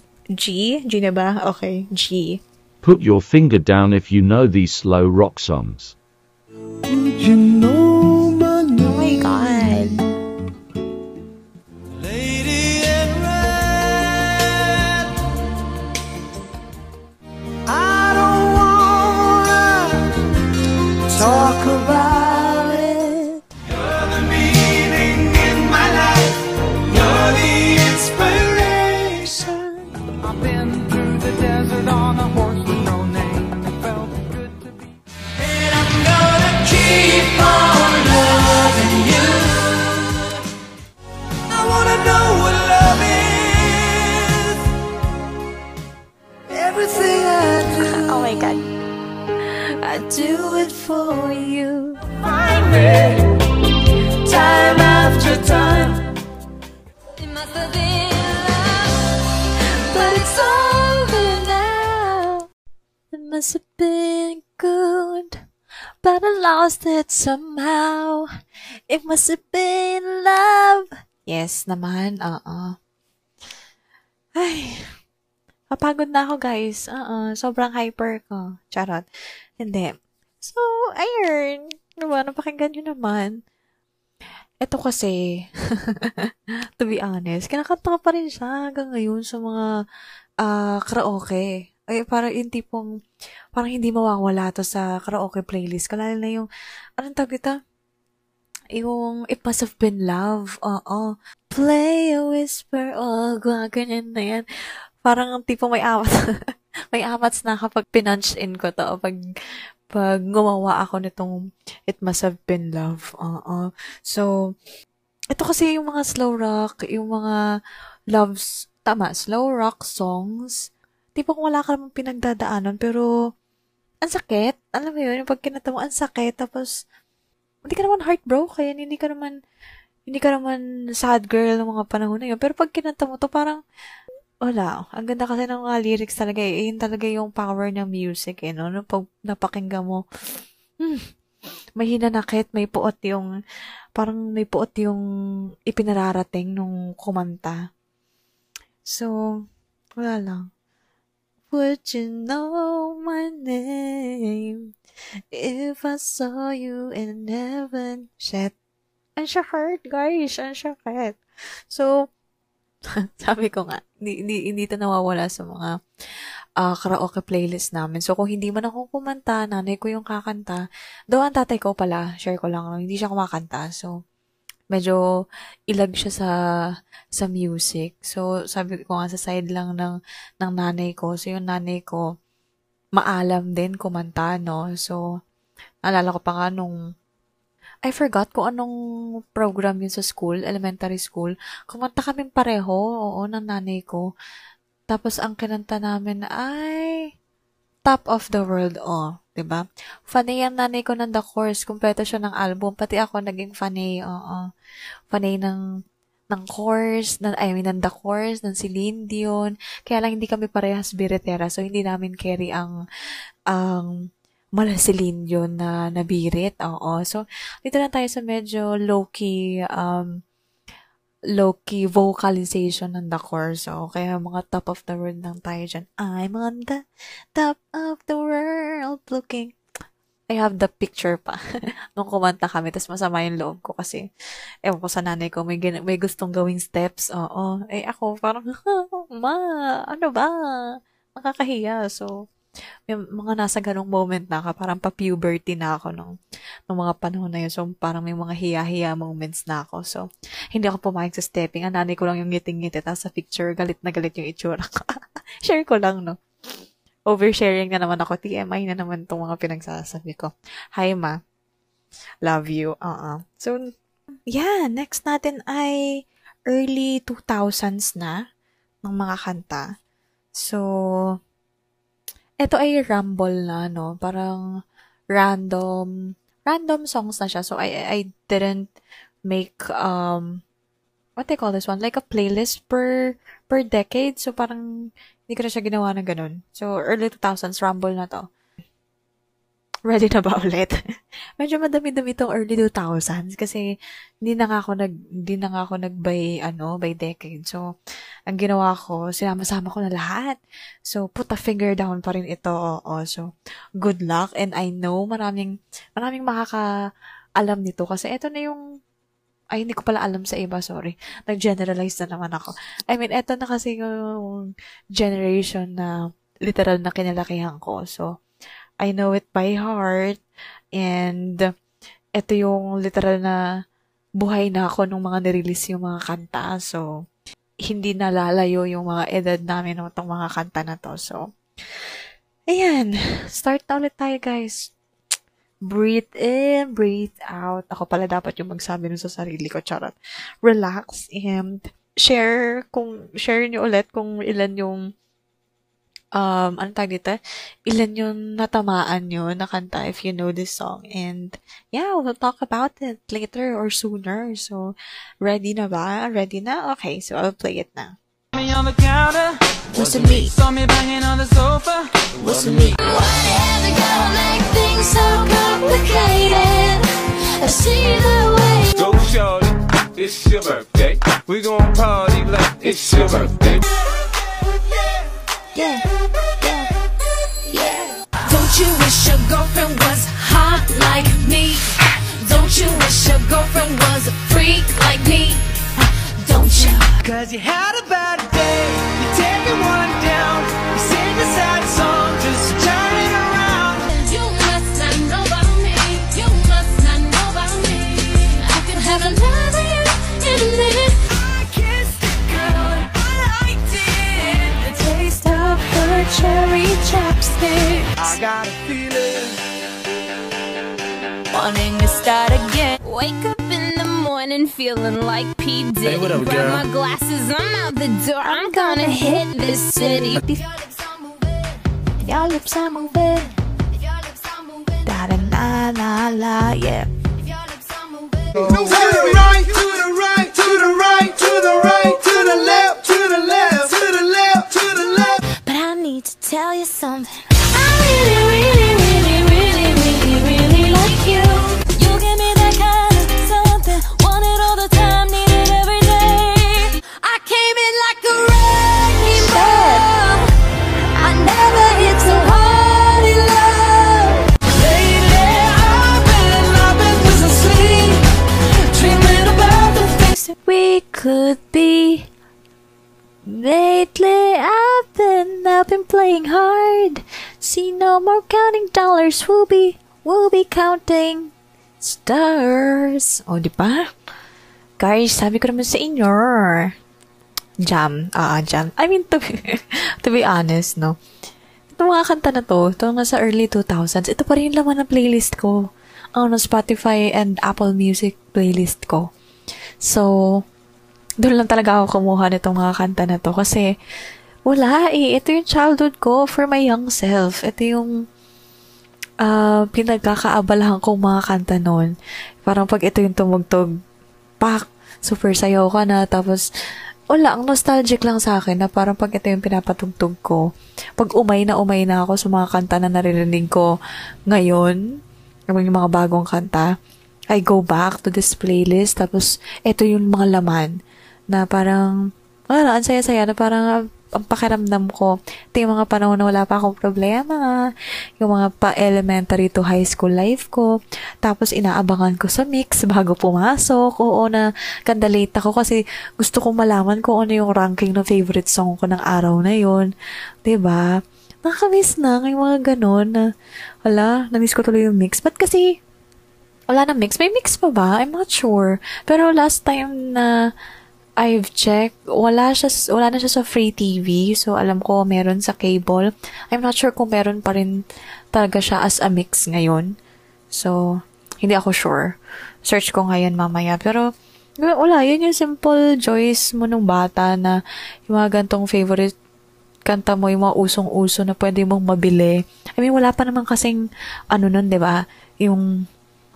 [SPEAKER 1] G? G na ba? Okay, G.
[SPEAKER 2] Put your finger down if you know these slow rock songs.
[SPEAKER 5] You know my name.
[SPEAKER 1] Oh my God.
[SPEAKER 3] Lady in red. I don't wanna talk about it. You're the meaning in my life. You're the inspiration. I've been through the desert on a horse with no name. It felt good to be. And I'm gonna keep on.
[SPEAKER 1] I do it for you.
[SPEAKER 4] Find me time after time.
[SPEAKER 6] It must have been love,
[SPEAKER 1] But it's over now. It must have been good, but I lost it somehow. It must have been love. Yes naman, oo. Ay, papagod na ako guys. Oo, sobrang hyper ko. Charot. Hindi. So, ayun. Ano ba, napakinggan nyo naman. Ito kasi, to be honest, kinakanta ko pa rin siya hanggang ngayon sa mga ah, karaoke. Ay, parang yung tipong, parang hindi mawawala to sa karaoke playlist. Kalala na yung, anong tawag ito? Yung It Must Have Been Love. Oo. Play a whisper. Oh, ganyan na yan. Parang ang tipong may apat. may amats na kapag pinunch in ko to. Pag, pag gumawa ako nitong It Must Have Been Love. Oo. So, ito kasi yung mga slow rock, yung mga loves, tama, slow rock songs. Tipong wala ka namang pinagdadaanan, pero ang sakit. Alam mo yun, yung pag kinata mo, ang sakit. Tapos, hindi ka naman heartbroken, hindi ka naman, hindi ka naman sad girl ng mga panahon na yun. Pero pag kinanta mo to, parang, wala. Ang ganda kasi ng mga lyrics talaga eh. Yun talaga yung power ng music eh, no? Pag napakinggan mo, hmm, may hinanakit, may puot yung, parang may puot yung ipinararating nung kumanta. So, wala lang. Would you know my name if I saw you in heaven? Shit. Ang sakit, guys. Ang sakit. So, sabi ko nga, hindi, hindi, hindi ito nawawala sa mga uh, karaoke playlist namin. So, kung hindi man ako kumanta, nanay ko yung kakanta. Though, ang tatay ko pala, share ko lang, hindi siya kumakanta. So, medyo ilag siya sa sa music. So, sabi ko nga sa side lang ng, ng nanay ko. So, yung nanay ko, maalam din kumanta, no? So, naalala ko pa nga nung, I forgot kung anong program yun sa school, elementary school. Kumanta kaming pareho, oo, ng nanay ko. Tapos, ang kinanta namin ay Top of the World, oh. Diba? Fanay ang nanay ko ng The Course. Kumpleto siya ng album. Pati ako naging fanay, oo. Fanay ng, ng Course, ng, I mean, ng The Course, ng Celine Dion. Kaya lang hindi kami parehas biritera. So, hindi namin carry ang, ang, mala Celine Dion na nabirit. Oo. So, dito na tayo sa medyo low-key, um, low-key vocalization ng The Course. So, kaya mga top of the world lang tayo dyan. I'm on the top of the world looking. I have the picture pa. Nung kumanta kami, tapos masama yung loob ko kasi, ewan ko sa nanay ko, may, may gustong gawing steps. Oo. Eh, ako, parang, ma, ano ba? Nakakahiya. So, may mga nasa ganong moment na ka, parang pa-puberty na ako nung, nung mga panahon na yun. So, parang may mga hiya-hiya moments na ako. So, hindi ako pumayag sa stepping. Ang nanay ko lang yung ngiting-ngiti. Tapos sa picture, galit na galit yung itsura ko. Share ko lang, no? Oversharing na naman ako. T M I na naman itong mga pinagsasabi ko. Hi, ma. Love you. Uh-uh. So, yeah. Next natin ay early two thousands na ng mga kanta. So, ito ay rumble na, no? Parang random, random songs na siya. So, I, I didn't make, um, what do you call this one? Like a playlist per, per decade. So, parang, hindi ko na siya ginawa na ganun. So, early two thousands, rumble na to. Ready na ba ulit? Medyo madami-dami tong early two thousands kasi hindi na nga ako nag, hindi na nga ako nag by, ano, by decade. So, ang ginawa ko, sinama-sama ko na lahat. So, put a finger down pa rin ito. Oo. So, good luck. And I know maraming, maraming makaka-alam nito kasi ito na yung, ay, hindi ko pala alam sa iba, sorry. Nag-generalize na naman ako. I mean, ito na kasi yung generation na literal na kinalakihan ko. So, I know it by heart. And, ito yung literal na buhay na ako nung mga nirelease yung mga kanta. So, hindi nalalayo yung mga edad namin ng itong mga kanta na to. So, ayan. Start na ulit tayo, guys. Breathe in, breathe out. Ako pala dapat yung magsabi nun sa sarili ko. Charot. Relax and share kung, share nyo ulit kung ilan yung um, ano tawag dito? Ilan yung natamaan nyo na kanta if you know this song. And, yeah, we'll talk about it later or sooner. So, ready na ba? Ready na? Okay, so I'll play it now.
[SPEAKER 3] Me on the counter,
[SPEAKER 1] Wasn't me.
[SPEAKER 3] saw me banging on the sofa.
[SPEAKER 1] Wasn't me.
[SPEAKER 6] Whatever gonna make things so complicated. I see the way.
[SPEAKER 7] Go shorty, it's your birthday. We gon' party like it's your birthday.
[SPEAKER 6] Yeah, yeah, yeah. Don't you wish your girlfriend was hot like me? Don't you wish your girlfriend was a freak like me? Don't you?
[SPEAKER 3] Cause you had a bad day, you take it one down, you sing a sad song just to turn it around.
[SPEAKER 6] You must not know about me. You must not know about me. I could have another you in a minute.
[SPEAKER 3] I kissed a girl, I liked it.
[SPEAKER 6] The taste of her cherry chapstick.
[SPEAKER 3] I got a feeling.
[SPEAKER 6] Wanting to start again. Wake up in the morning feeling like P. Diddy.
[SPEAKER 7] Hey, what up,
[SPEAKER 6] Grab
[SPEAKER 7] girl?
[SPEAKER 6] my glasses, I'm out the door. I'm gonna hit this city.
[SPEAKER 1] If your lips are moving, da da la la la, yeah.
[SPEAKER 5] To the right, to the right, to the right, to the right, to the left, to the left, to the left, to the left.
[SPEAKER 6] But I need to tell you something. I really, really, really, really, really, really like you. You give me that kind of something. Want it all the time, need it every day. I came in like a wrecking ball. I never hit so hard in love.
[SPEAKER 3] Lately I've been, I've been losing sleep, dreaming about the things.
[SPEAKER 1] We could be. Lately I've been, I've been playing hard. See no more counting dollars. We'll be, we'll be counting stars. O, di ba? Guys, sabi ko naman sa inyo. Jam. Ah, jam. I mean, to be, to be honest, no? Itong mga kanta na to, ito nga sa early two thousands, ito pa rin yung laman ng playlist ko. Ang Spotify and Apple Music playlist ko. So, doon lang talaga ako kumuha nitong mga kanta na to kasi wala eh. Ito yung childhood ko for my young self. Ito yung uh, pinagkakaabalahan kong mga kanta noon. Parang pag ito yung tumugtog, pak, super sayaw ka na. Tapos, wala, ang nostalgic lang sa akin na parang pag ito yung pinapatugtog ko, pag umay na umay na ako sa mga kanta na naririnig ko ngayon, yung mga bagong kanta, I go back to this playlist. Tapos, ito yung mga laman na parang, wala, ang saya-saya na parang ang pakiramdam ko. Ito yung mga panahon na wala pa akong problema. Yung mga pa-elementary to high school life ko. Tapos inaabangan ko sa mix bago pumasok. Oo na, kanda late ako kasi gusto kong malaman kung ano yung ranking ng favorite song ko ng araw na yun. Diba? Nakakamiss na yung mga ganon na, wala, namiss ko tuloy yung mix. Ba't kasi, wala na mix? May mix pa ba? I'm not sure. Pero last time na I've checked, wala siya, wala na siya sa free T V. So, alam ko, meron sa cable. I'm not sure kung meron pa rin talaga siya as a mix ngayon. So, hindi ako sure. Search ko ngayon mamaya. Pero, wala, yun yung simple joys mo nung bata na yung mga gantong favorite kanta mo, yung mga usong-uso na pwede mong mabili. I mean, wala pa naman kasing, ano nun, diba? Yung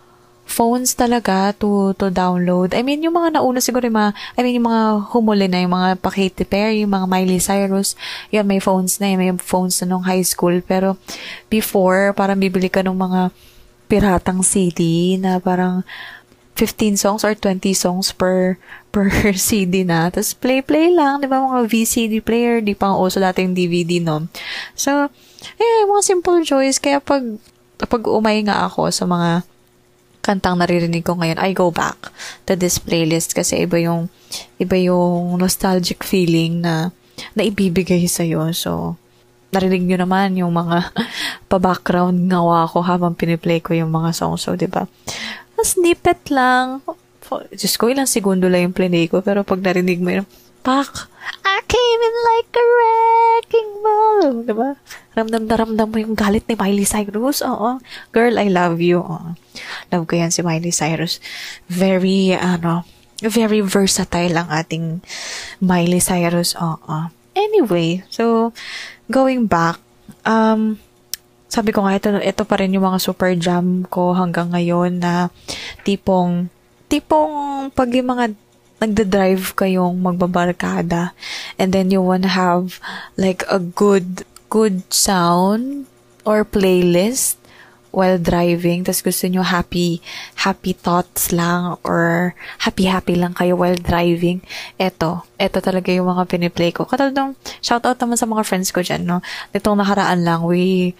[SPEAKER 1] phones talaga to to download. I mean, yung mga nauna siguro yung mga, I mean, yung mga humuli na, yung mga pa Katy Perry, yung mga Miley Cyrus, yun, may phones na, yun, may phones na nung high school. Pero, before, parang bibili ka ng mga piratang C D na parang fifteen songs or twenty songs per per C D na. Tapos, play-play lang, di ba, mga V C D player, di pa ang uso dati yung D V D, no? So, eh, mga simple joys. Kaya pag, pag umay nga ako sa mga kantang naririnig ko ngayon, I go back to this playlist kasi iba yung iba yung nostalgic feeling na naibibigay sa'yo. So, narinig nyo naman yung mga pa-background ngawa ko habang piniplay ko yung mga songs. So, diba? A snippet lang. Diyos ko, ilang segundo lang yung play ko. Pero pag narinig mo yun, pak, I came in like a wrecking ball. Diba? Ramdam na ramdam mo yung galit ni Miley Cyrus. Oo. Girl, I love you. Oo. Love ko yan si Miley Cyrus. Very, ano, very versatile ang ating Miley Cyrus. Oo. Anyway, so, going back, um, sabi ko nga, ito, ito pa rin yung mga super jam ko hanggang ngayon na tipong, tipong pag yung mga nagda-drive kayong magbabarkada and then you wanna have like a good, good sound or playlist while driving, tas gusto nyo happy, happy thoughts lang or happy-happy lang kayo while driving, eto, eto talaga yung mga piniplay ko. Katulad ng, shoutout naman sa mga friends ko dyan, no? Itong nakaraan lang, we,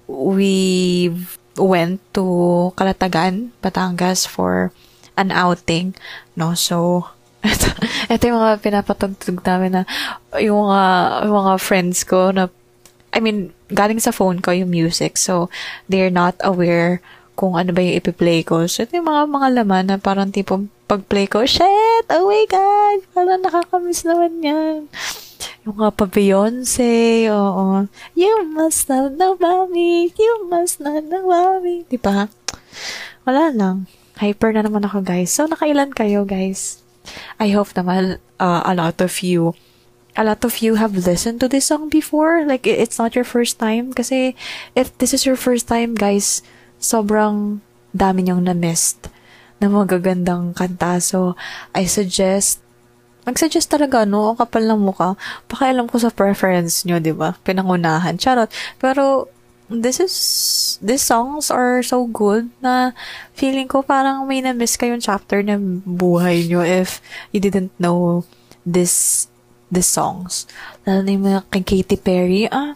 [SPEAKER 1] we went to Calatagan, Batangas for an outing, no? So, ito, ito yung mga pinapatugtog namin na yung mga, yung mga friends ko na, I mean, galing sa phone ko yung music. So, they're not aware kung ano ba yung ipi-play ko. So, ito yung mga, mga laman na parang tipong pag-play ko, shit! Oh my God! Parang nakakamiss naman yan. Yung nga pa Beyonce, oo. You must not know about me. You must not know about me. Diba? Wala lang. Hyper na naman ako, guys. So, nakailan kayo, guys? I hope naman uh, a lot of you a lot of you have listened to this song before. Like, it's not your first time. Kasi, if this is your first time, guys, sobrang dami niyong na-missed na magagandang kanta. So, I suggest, mag-suggest talaga, no? Ang kapal ng mukha. Pakialam ko sa preference nyo, di ba? Pinangunahan. Charot. Pero, this is, these songs are so good na feeling ko parang may na-miss kayong chapter ng buhay nyo if you didn't know this these songs. Lalo na yung mga kay Katy Perry. Ah,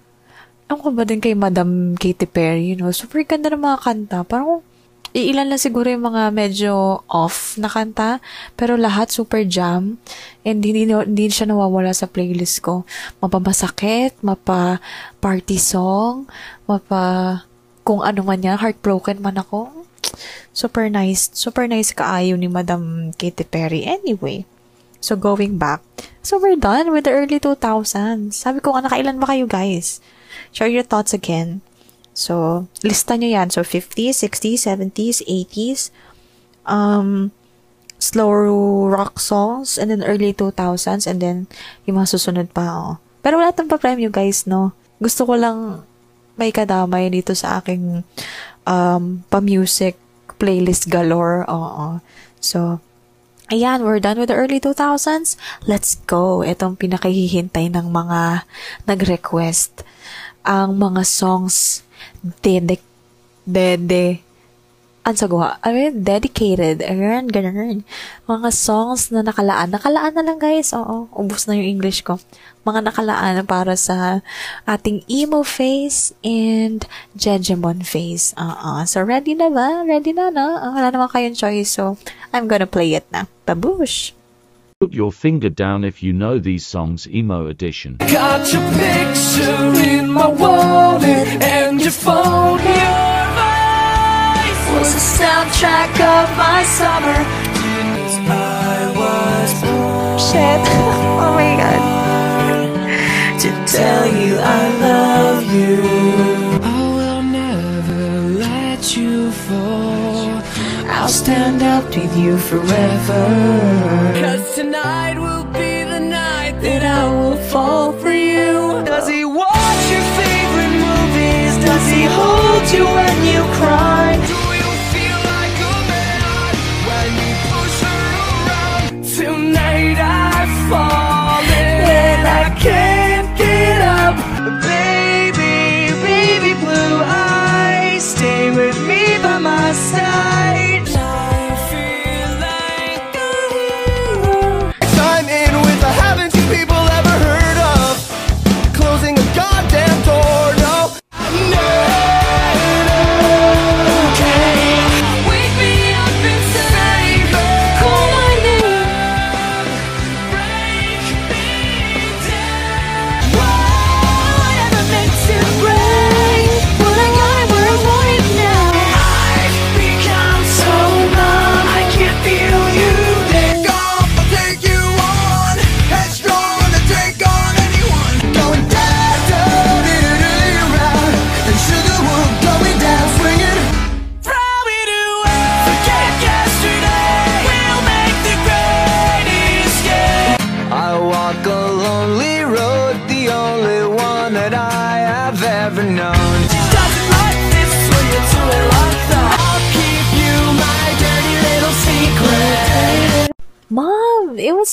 [SPEAKER 1] ang ko ba din kay Madam Katy Perry, you know? Super ganda ng mga kanta. Parang, iilan lang siguro yung mga medyo off na kanta. Pero lahat super jam. And hindi, hindi siya nawawala sa playlist ko. Mapamasakit, mapa party song, mapa kung ano man yan, heartbroken man ako. Super nice. Super nice kaayo ni Madam Katy Perry. Anyway. So, going back. So, we're done with the early two thousands. Sabi ko, nakailan ba kayo, guys? Share your thoughts again. So, lista nyo yan. So, fifties, sixties, seventies, eighties, um, slow rock songs, and then early two thousands, and then yung mga susunod pa, oh. Pero wala tayong pa-premyo, guys, no? Gusto ko lang may kadamay dito sa aking um, pa-music playlist galore, oo. So, ayan, we're done with the early two thousands. Let's go. Itong pinakahihintay ng mga nag-request. Ang mga songs dede, dede, ansagawa, I mean, dedicated. Ayan, ganun. Mga songs na nakalaan. Nakalaan na lang, guys. Oo, ubos na yung English ko. Mga nakalaan para sa ating emo phase and Jejemon phase. Uh-uh. So, ready na ba? Ready na, no? Uh, wala naman kayong choice. So, I'm gonna play it na. Baboosh!
[SPEAKER 2] Put your finger down if you know these songs, emo edition.
[SPEAKER 3] Got your picture in my wallet and your phone. Your voice was the soundtrack of my summer. I was born.
[SPEAKER 1] Shit. Oh my God.
[SPEAKER 3] To tell you I love you. I will never let you fall. I'll stand up with you forever. Cause tonight will be the night that I will fall for you. Does he watch your favorite movies? Does he hold you when you cry? Do you feel like a man when you push her around? Tonight I've fallen and I can't get up. Baby, baby blue eyes, stay with me by my side. People ever heard of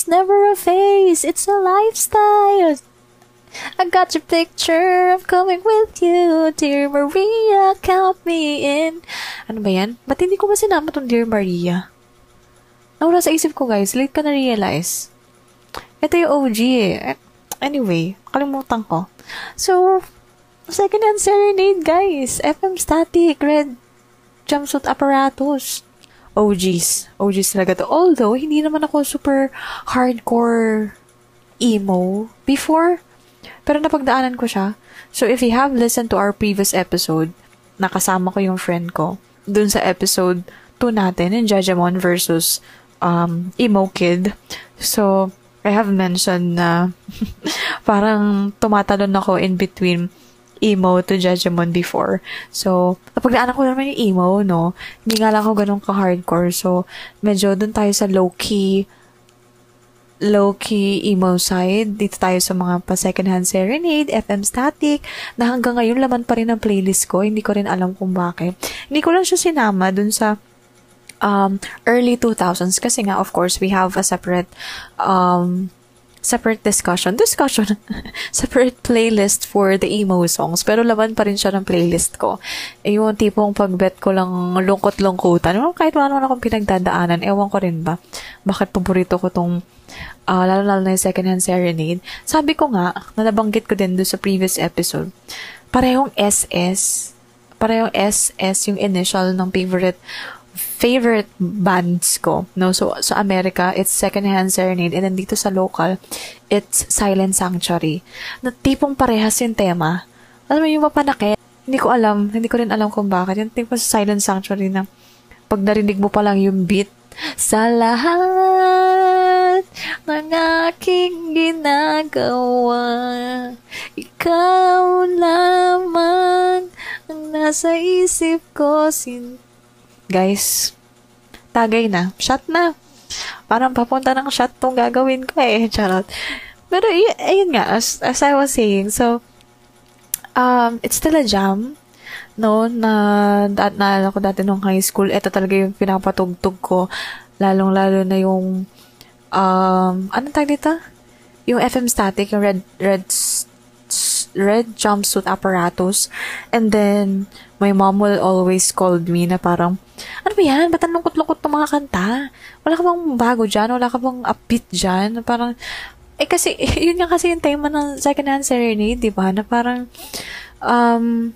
[SPEAKER 1] was never a phase, it's a lifestyle. I got your picture, I'm coming with you. Dear Maria, count me in. Ano ba yan? Ba't hindi ko ba sinama tong Dear Maria? Nawala sa isip ko, guys. Late ka na-realize. Ito yung O G eh. Anyway, kalimutan ko. So, Secondhand Serenade, guys. F M Static, Red Jumpsuit Apparatus. O Gs. O Gs talaga to. Although, hindi naman ako super hardcore emo before. Pero napagdaanan ko siya. So, if you have listened to our previous episode, nakasama ko yung friend ko dun sa episode two natin, in Jajamon versus um, Emo Kid. So, I have mentioned na parang tumatalon ako in between emo to Jajamon before. So, napagdaanan ko naman yung emo, no? Hindi nga lang ako ganun ka-hardcore. So, medyo dun tayo sa low-key low-key emo side. Dito tayo sa mga pa-Secondhand Serenade, F M Static, na hanggang ngayon laman pa rin ang playlist ko. Hindi ko rin alam kung bakit. Hindi ko lang siya sinama dun sa um, early two thousands kasi nga, of course, we have a separate um, separate discussion. Discussion. Separate playlist for the emo songs. Pero laman pa rin siya ng playlist ko. E yung tipong pagbet ko lang lungkot-lungkutan. Kahit wala naman akong pinagdadaanan, ewan ko rin ba bakit paborito ko tong uh, lalo-lalo na yung Secondhand Serenade. Sabi ko nga, na nabanggit ko din doon sa previous episode, parehong S S. Parehong S S yung initial ng favorite favorite bands ko. No? So, sa America, it's Secondhand Serenade. And then dito sa local, it's Silent Sanctuary. Na tipong parehas yung tema. Alam mo yung mapanakit? Hindi ko alam. Hindi ko rin alam kung bakit. Yung tipong sa Silent Sanctuary na pag narinig mo pa lang yung beat, sa lahat ng aking ginagawa, ikaw lamang ang nasa isip ko. Sin Guys, tagay na. Shot na. Parang papunta ng shot tong gagawin ko eh. Charot. Pero, y- ayun nga, as, as I was saying, so, um, it's still a jam, no, na, na naalala ko dati nung high school, ito talaga yung pinapatugtog ko, lalong-lalo na yung, um, anong tag dito? Yung F M Static, yung red, red, red jumpsuit apparatus, and then, my mom will always scold me na parang, ano ba yan? Ba't ang lungkot-lungkot ng mga kanta? Wala ka bang bago dyan? Wala ka bang upbeat dyan? Parang, eh kasi, yun nga kasi yung tema ng Secondhand Serenade, di ba? Na parang, um,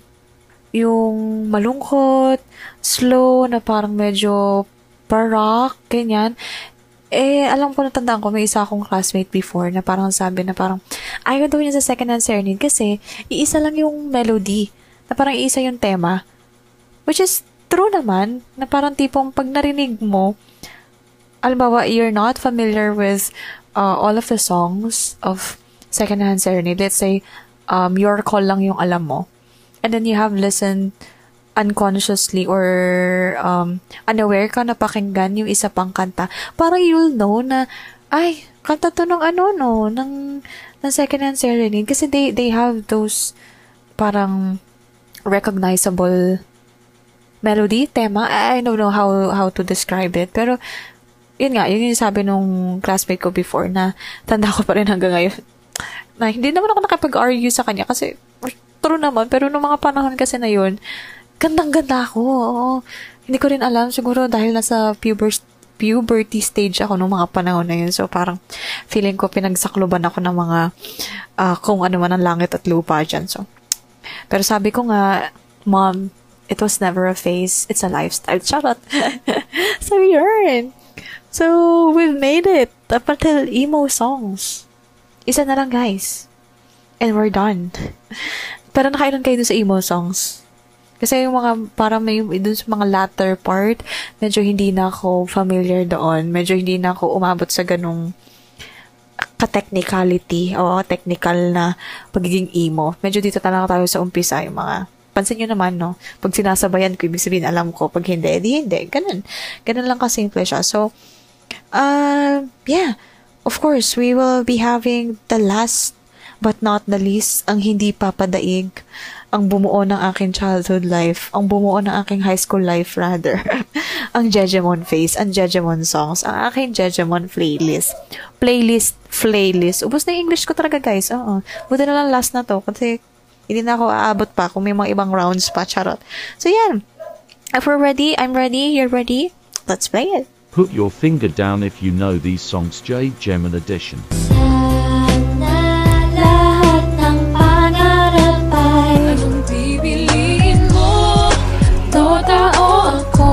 [SPEAKER 1] yung malungkot, slow, na parang medyo pa-rock, ganyan. Eh, alam ko, natandaan ko, may isa akong classmate before na parang sabi na parang, ayaw daw niya sa Secondhand Serenade kasi iisa lang yung melody. Na parang iisa yung tema. Which is true naman, na parang tipong pag narinig mo, alimbawa, you're not familiar with uh, all of the songs of Secondhand Serenade. Let's say, um, Your Call lang yung alam mo. And then you have listened unconsciously or um, unaware ka na pakinggan yung isa pang kanta. Parang you'll know na, ay, kanta to ng ano, no, ng, ng Secondhand Serenade. Kasi they, they have those parang recognizable melody, tema. I don't know how how to describe it. Pero, yun nga, yun yung sabi nung classmate ko before na tanda ko pa rin hanggang ngayon. Na hindi naman ako nakapag-argue sa kanya kasi true naman. Pero nung mga panahon kasi na yun, gandang-ganda ako. Oo. Hindi ko rin alam. Siguro dahil nasa puber, puberty stage ako nung mga panahon na yun. So, parang feeling ko pinagsakluban ako ng mga uh, kung ano man ang langit at lupa dyan. So, pero sabi ko nga, Mom, it was never a phase. It's a lifestyle. Charot. So, yun. So, we've made it up until emo songs. Isa na lang, guys. And we're done. Pero nakailan kayo dun sa emo songs? Kasi yung mga, parang may, dun sa mga latter part, medyo hindi na ako familiar doon. Medyo hindi na ako umabot sa ganung ka-technicality o technical na pagiging emo. Medyo dito talaga tayo sa umpisa yung mga, pansin nyo naman, no? Pag sinasabayan ko, ibig sabihin alam ko. Pag hindi, di hindi. Ganun. Ganun lang kasimple siya. So, uh, yeah. Of course, we will be having the last but not the least, ang hindi papadaig ang bumuo ng aking childhood life, ang bumuo ng aking high school life rather, ang Jejemon Face, ang Jejemon Songs, ang aking Jejemon playlist. Playlist, playlist. Ubus na yung English ko talaga, guys. Oo. Buti na lang last na to kasi hindi na ako aabot pa kung may mga ibang rounds pa. Charot. So, yan. If we're ready, I'm ready, you're ready, let's play it.
[SPEAKER 2] Put your finger down if you know these songs. Jejemon Edition.
[SPEAKER 6] Sana lahat ng pangarap ay anong pipiliin mo? Totoo ako.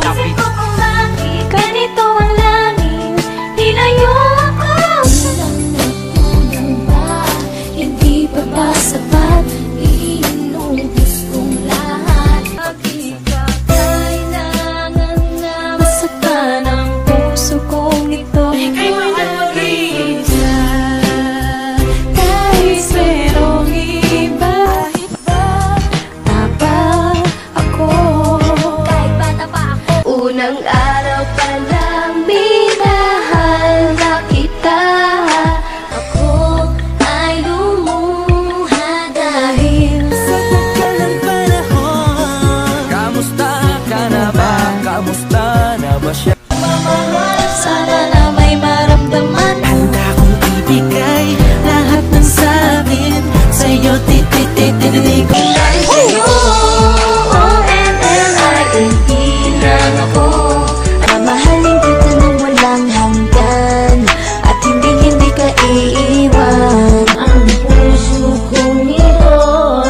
[SPEAKER 6] Ganito ang langit, nilayo ako. Walang natunan ba? Hindi pa ba sapat? Iinubos kong lahat. Bakit ka kailangan na masaktan ang puso kong ito? Ika'y mag-iisa. Kahit merong iba, tapa ako. Kahit bata pa ako. Unang araw pa lang minahal na kita. Ako ay lumuha dahil sa
[SPEAKER 4] Kailan panahon? Kamusta ka na ba? Kamusta na ba siya?
[SPEAKER 6] sana na may maramdaman.
[SPEAKER 4] Handa kong ibigay lahat ng sakin sa'yo. Tititititinig ko lang sa'yo.
[SPEAKER 6] O M L I hindi lang ako. Mamahalin kita nang walang hanggan, at hindi hindi ka iiwan. Ang puso kong ito,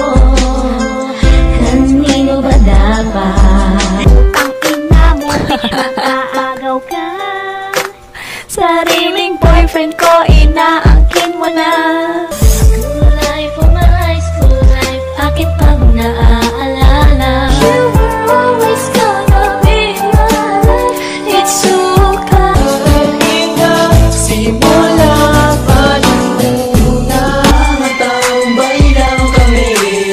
[SPEAKER 6] kanino ba dapat? Ang ina mo, mag-aagaw ka. Sariling boyfriend ko, inaangkin mo na. School life, oh my high school life, akin pang naaalala. You were always gonna be my life. It's so
[SPEAKER 4] Simula pa nung una, matambay lang kami,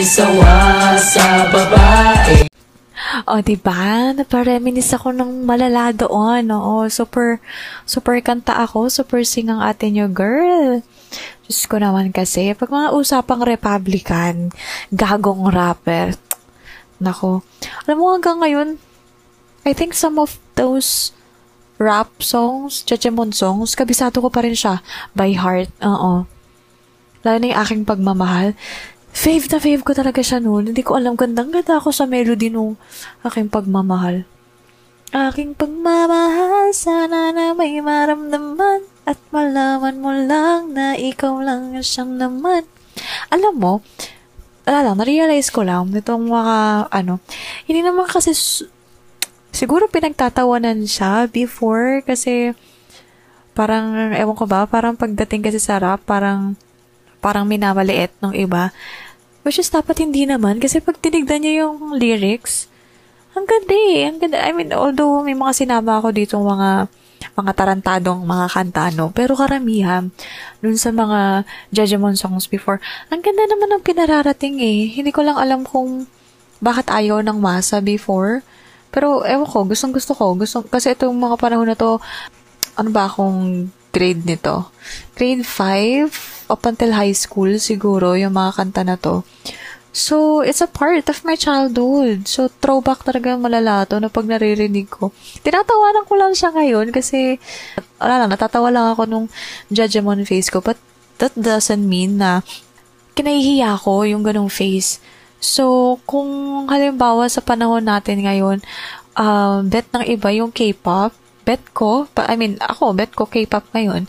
[SPEAKER 4] sawa sa babae.
[SPEAKER 1] O, diba? Napareminis ako ng malala doon. Oo, super, super kanta ako. Super sing ang ate nyo, girl. Diyos ko naman kasi. Pag mga usapang Republican, gagong rapper. Nako. Alam mo, hanggang ngayon, I think some of those rap songs, Jejemon songs, kabisado ko pa rin siya. By heart. Oo. Lalo na yung aking pagmamahal. Fave na fave ko talaga siya noon. Hindi ko alam, gandang-ganda ako sa melody nung aking pagmamahal. Aking pagmamahal, sana na may maramdaman at malaman mo lang na ikaw lang siyang naman. Alam mo, ala lang, na-realize ko lang nitong mga, ano, hindi naman kasi, siguro pinagtatawanan siya before kasi parang, ewan ko ba, parang pagdating kasi sa rap, parang, parang minamaliit ng iba. Which is dapat hindi naman. Kasi pag tinignan niyo yung lyrics, ang ganda eh. Ang ganda. I mean, although may mga sinama ako dito mga mga tarantadong mga kanta, no? Pero karamihan, dun sa mga Jejemon songs before, ang ganda naman ng pinararating eh. Hindi ko lang alam kung bakit ayaw ng masa before. Pero, ewan ko, gustong gusto ko. Gusto, kasi itong mga panahon na to, ano ba akong grade nito? Grade five? Up until high school, siguro, yung mga kanta na to. So, it's a part of my childhood. So, throwback talaga malala to na pag naririnig ko. Tinatawanan ko lang siya ngayon kasi, wala lang, natatawa lang ako nung Jejemon face ko. But, that doesn't mean na kinahihiya ko yung ganong face. So, kung halimbawa sa panahon natin ngayon, uh, bet ng iba yung K-pop, bet ko, I mean, ako, bet ko K-pop ngayon.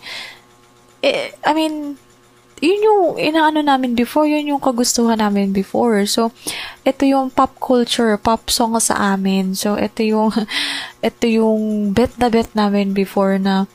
[SPEAKER 1] Eh, I mean, yun yung inaano namin before, yun yung kagustuhan namin before. So, ito yung pop culture, pop song sa amin. So, ito yung, ito yung bet na bet namin before na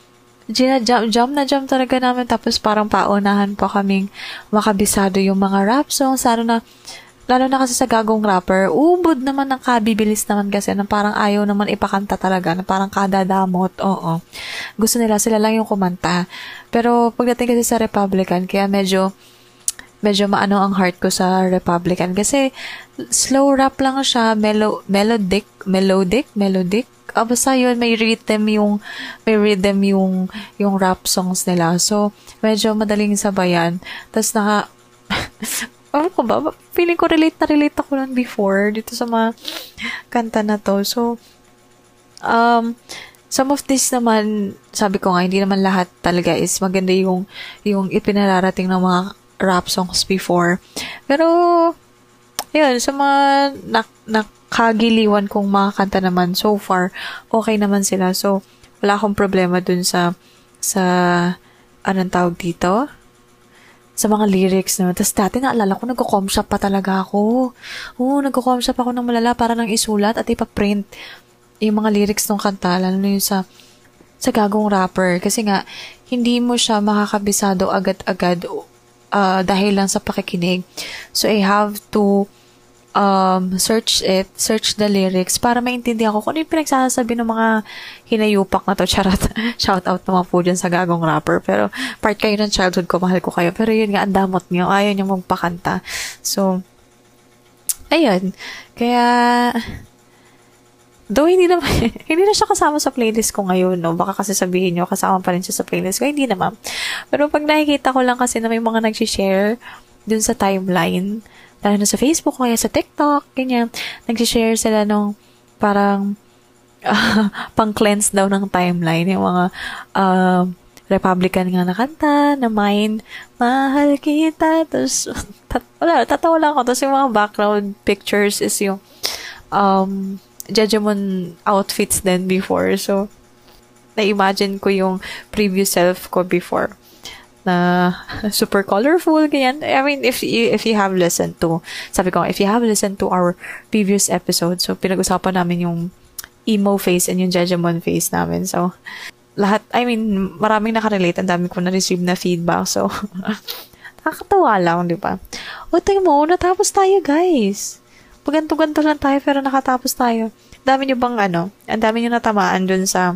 [SPEAKER 1] jam, jam na jam talaga namin. Tapos parang paunahan pa kaming makabisado yung mga rap songs. Lalo na, lalo na kasi sa gagong rapper, ubod naman ng kabibilis naman kasi na parang ayaw naman ipakanta talaga, na parang kadadamot, oo. Gusto nila, sila lang yung kumanta. Pero pagdating kasi sa Republican, kaya medyo, medyo maano ang heart ko sa Republican. Kasi slow rap lang siya, melo, melodic, melodic, melodic. Ah, basta yun, may rhythm yung, may rhythm yung, yung rap songs nila. So, medyo madaling sabayan. Tapos naka, ano ko ba, feeling ko relate na relate ako nun before dito sa mga kanta na to. So, um, some of this naman, sabi ko nga, hindi naman lahat talaga is maganda yung, yung ipinararating ng mga rap songs before. Pero, yun, sa mga nak nakagiliwan kong mga kanta naman, so far, okay naman sila. So, wala akong problema dun sa, sa, anong tawag dito? Sa mga lyrics naman. Tapos dati naalala ko, nagko-com shop pa talaga ako. Oo, nagko-com shop ako ng malala para nang isulat at ipaprint yung mga lyrics ng kanta, lalo na yung sa, sa gagong rapper. Kasi nga, hindi mo siya makakabisado agad-agad uh, dahil lang sa pakikinig. So, I have to um, search it, search the lyrics para maintindihan ko kung ano yung pinagsasabi ng mga hinayupak na to. Charot. Shout out naman po dyan sa gagong rapper. Pero, part kayo ng childhood ko, mahal ko kayo. Pero yun nga, ang damot niyo. Ayaw niyo magpakanta. So, ayun. Kaya, though hindi naman, hindi na siya kasama sa playlist ko ngayon, no? Baka kasi sabihin nyo, kasama pa rin siya sa playlist ko. Hindi naman. Pero pag nakikita ko lang kasi na may mga nag-share dun sa timeline, lalo na sa Facebook, kaya sa TikTok, ganyan, nag-share sila nung parang uh, pang-cleanse daw ng timeline, yung mga uh, Republican nga na kanta, na mine, mahal kita, tapos, tat- wala, tatawa lang ako, tapos yung mga background pictures is yung um, Jejemon outfits then before, so, na-imagine ko yung previous self ko before, na super colorful, ganyan. I mean, if you, if you have listened to, sabi ko, if you have listened to our previous episode, so pinag-usapan namin yung emo face and yung Jejemon face namin. So, lahat, I mean, maraming nakarelate, ang dami ko na-receive na feedback. So, nakakatawa lang, di ba? O, tayo mo, natapos tayo, guys. Paganto-ganto lang tayo, pero nakatapos tayo. Dami nyo bang, ano, ang dami nyo natamaan dun sa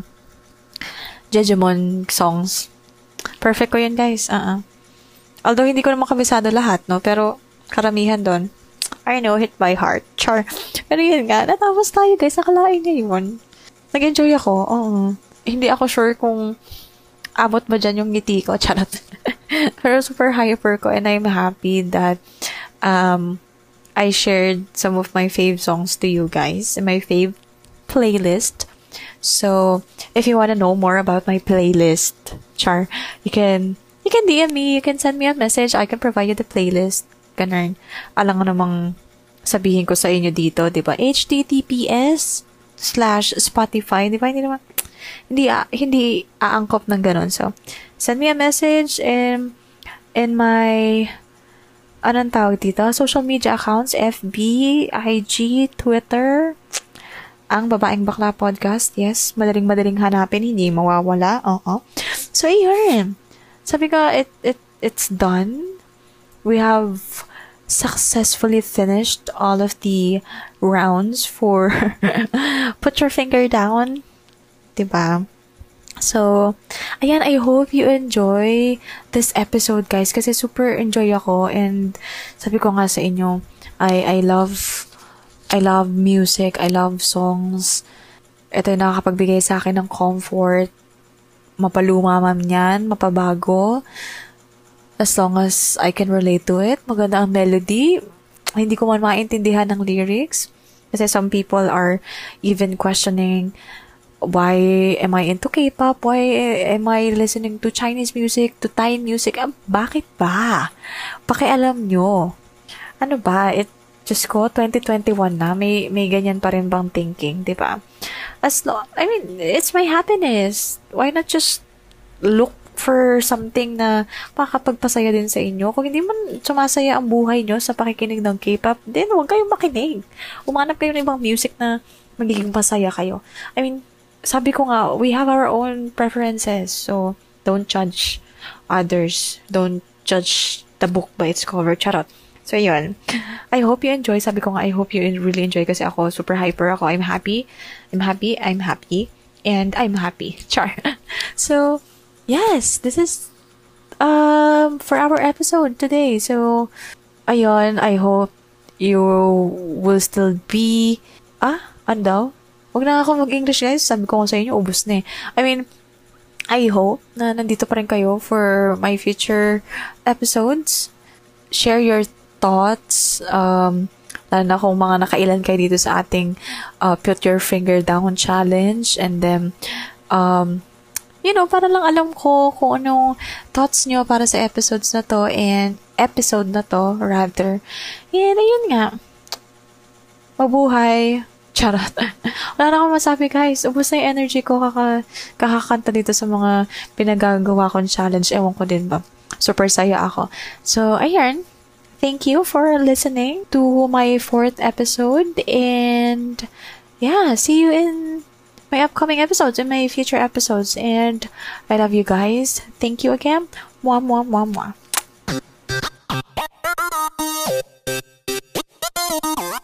[SPEAKER 1] Jejemon songs. Perfect ko yun, guys. Uh-uh. Although, hindi ko naman kabisado lahat, no? Pero, karamihan doon. I know, hit by heart. Char. Pero yun nga, natapos tayo, guys. Nakalain niya yun. Nag-enjoy ako. Oo. Hindi ako sure kung abot ba dyan yung ngiti ko. Charot. Pero super hyper ko and I'm happy that um, I shared some of my fave songs to you guys in my fave playlist. So, if you want to know more about my playlist, char, you can, you can D M me, you can send me a message, I can provide you the playlist. Ganun. Alam nga namang sabihin ko sa inyo dito, di ba? H T T P S slash Spotify, di ba? Hindi naman, hindi, uh, hindi aangkop ng ganun. So, send me a message in, in my, anong tawag dito? Social media accounts, F B, I G, Twitter, ang Babaeng Bakla Podcast. Yes, madaling-madaling hanapin, hindi mawawala. Oo. So, ayun. Sabi ko, it, it, it's done. We have successfully finished all of the rounds for Put Your Finger Down. Diba? So, ayan, I hope you enjoy this episode, guys, kasi super enjoy ako, and sabi ko nga sa inyo, I, I love I love music, I love songs. Ito yung nakakapagbigay sa akin ng comfort. Mapaluma man yan, mapabago. As long as I can relate to it. Maganda ang melody. Hindi ko man maintindihan ng lyrics. Kasi some people are even questioning, why am I into K-pop? Why am I listening to Chinese music, to Thai music? Ah, bakit ba? Pakialam nyo. Ano ba? It Diyos ko, twenty twenty-one na, may, may ganyan pa rin bang thinking, di ba? As long, I mean, it's my happiness. Why not just look for something na makakapagpasaya din sa inyo? Kung hindi man sumasaya ang buhay nyo sa pakikinig ng K-pop, then huwag kayong makinig. Umanap kayo ng ibang music na magiging pasaya kayo. I mean, sabi ko nga, we have our own preferences. So, don't judge others. Don't judge the book by its cover. Charot. So, yun. I hope you enjoy. Sabi ko nga, I hope you really enjoy kasi ako, super hyper ako. I'm happy. I'm happy. I'm happy. And I'm happy. Char. So, yes, this is um for our episode today. So, ayun, I hope you will still be, ah, ano daw? Huwag na ako mag-English, guys. Sabi ko nga sa inyo, ubos na eh. I mean, I hope na nandito pa rin kayo for my future episodes. Share your thoughts, um, lalo na kung mga nakailan kayo dito sa ating uh, Put Your Finger Down challenge. And then, um, you know, para lang alam ko kung anong thoughts nyo para sa episodes na to and episode na to, rather. And ayun nga, mabuhay. Charot. Wala na akong masabi, guys. Ubus na yung energy ko kaka, kakakanta dito sa mga pinagagawa kong challenge. Ewan ko din ba. Super saya ako. So, ayan. Thank you for listening to my fourth episode. And, yeah, see you in my upcoming episodes, in my future episodes. And I love you guys. Thank you again. Mwah, mwah, mwah, mwah.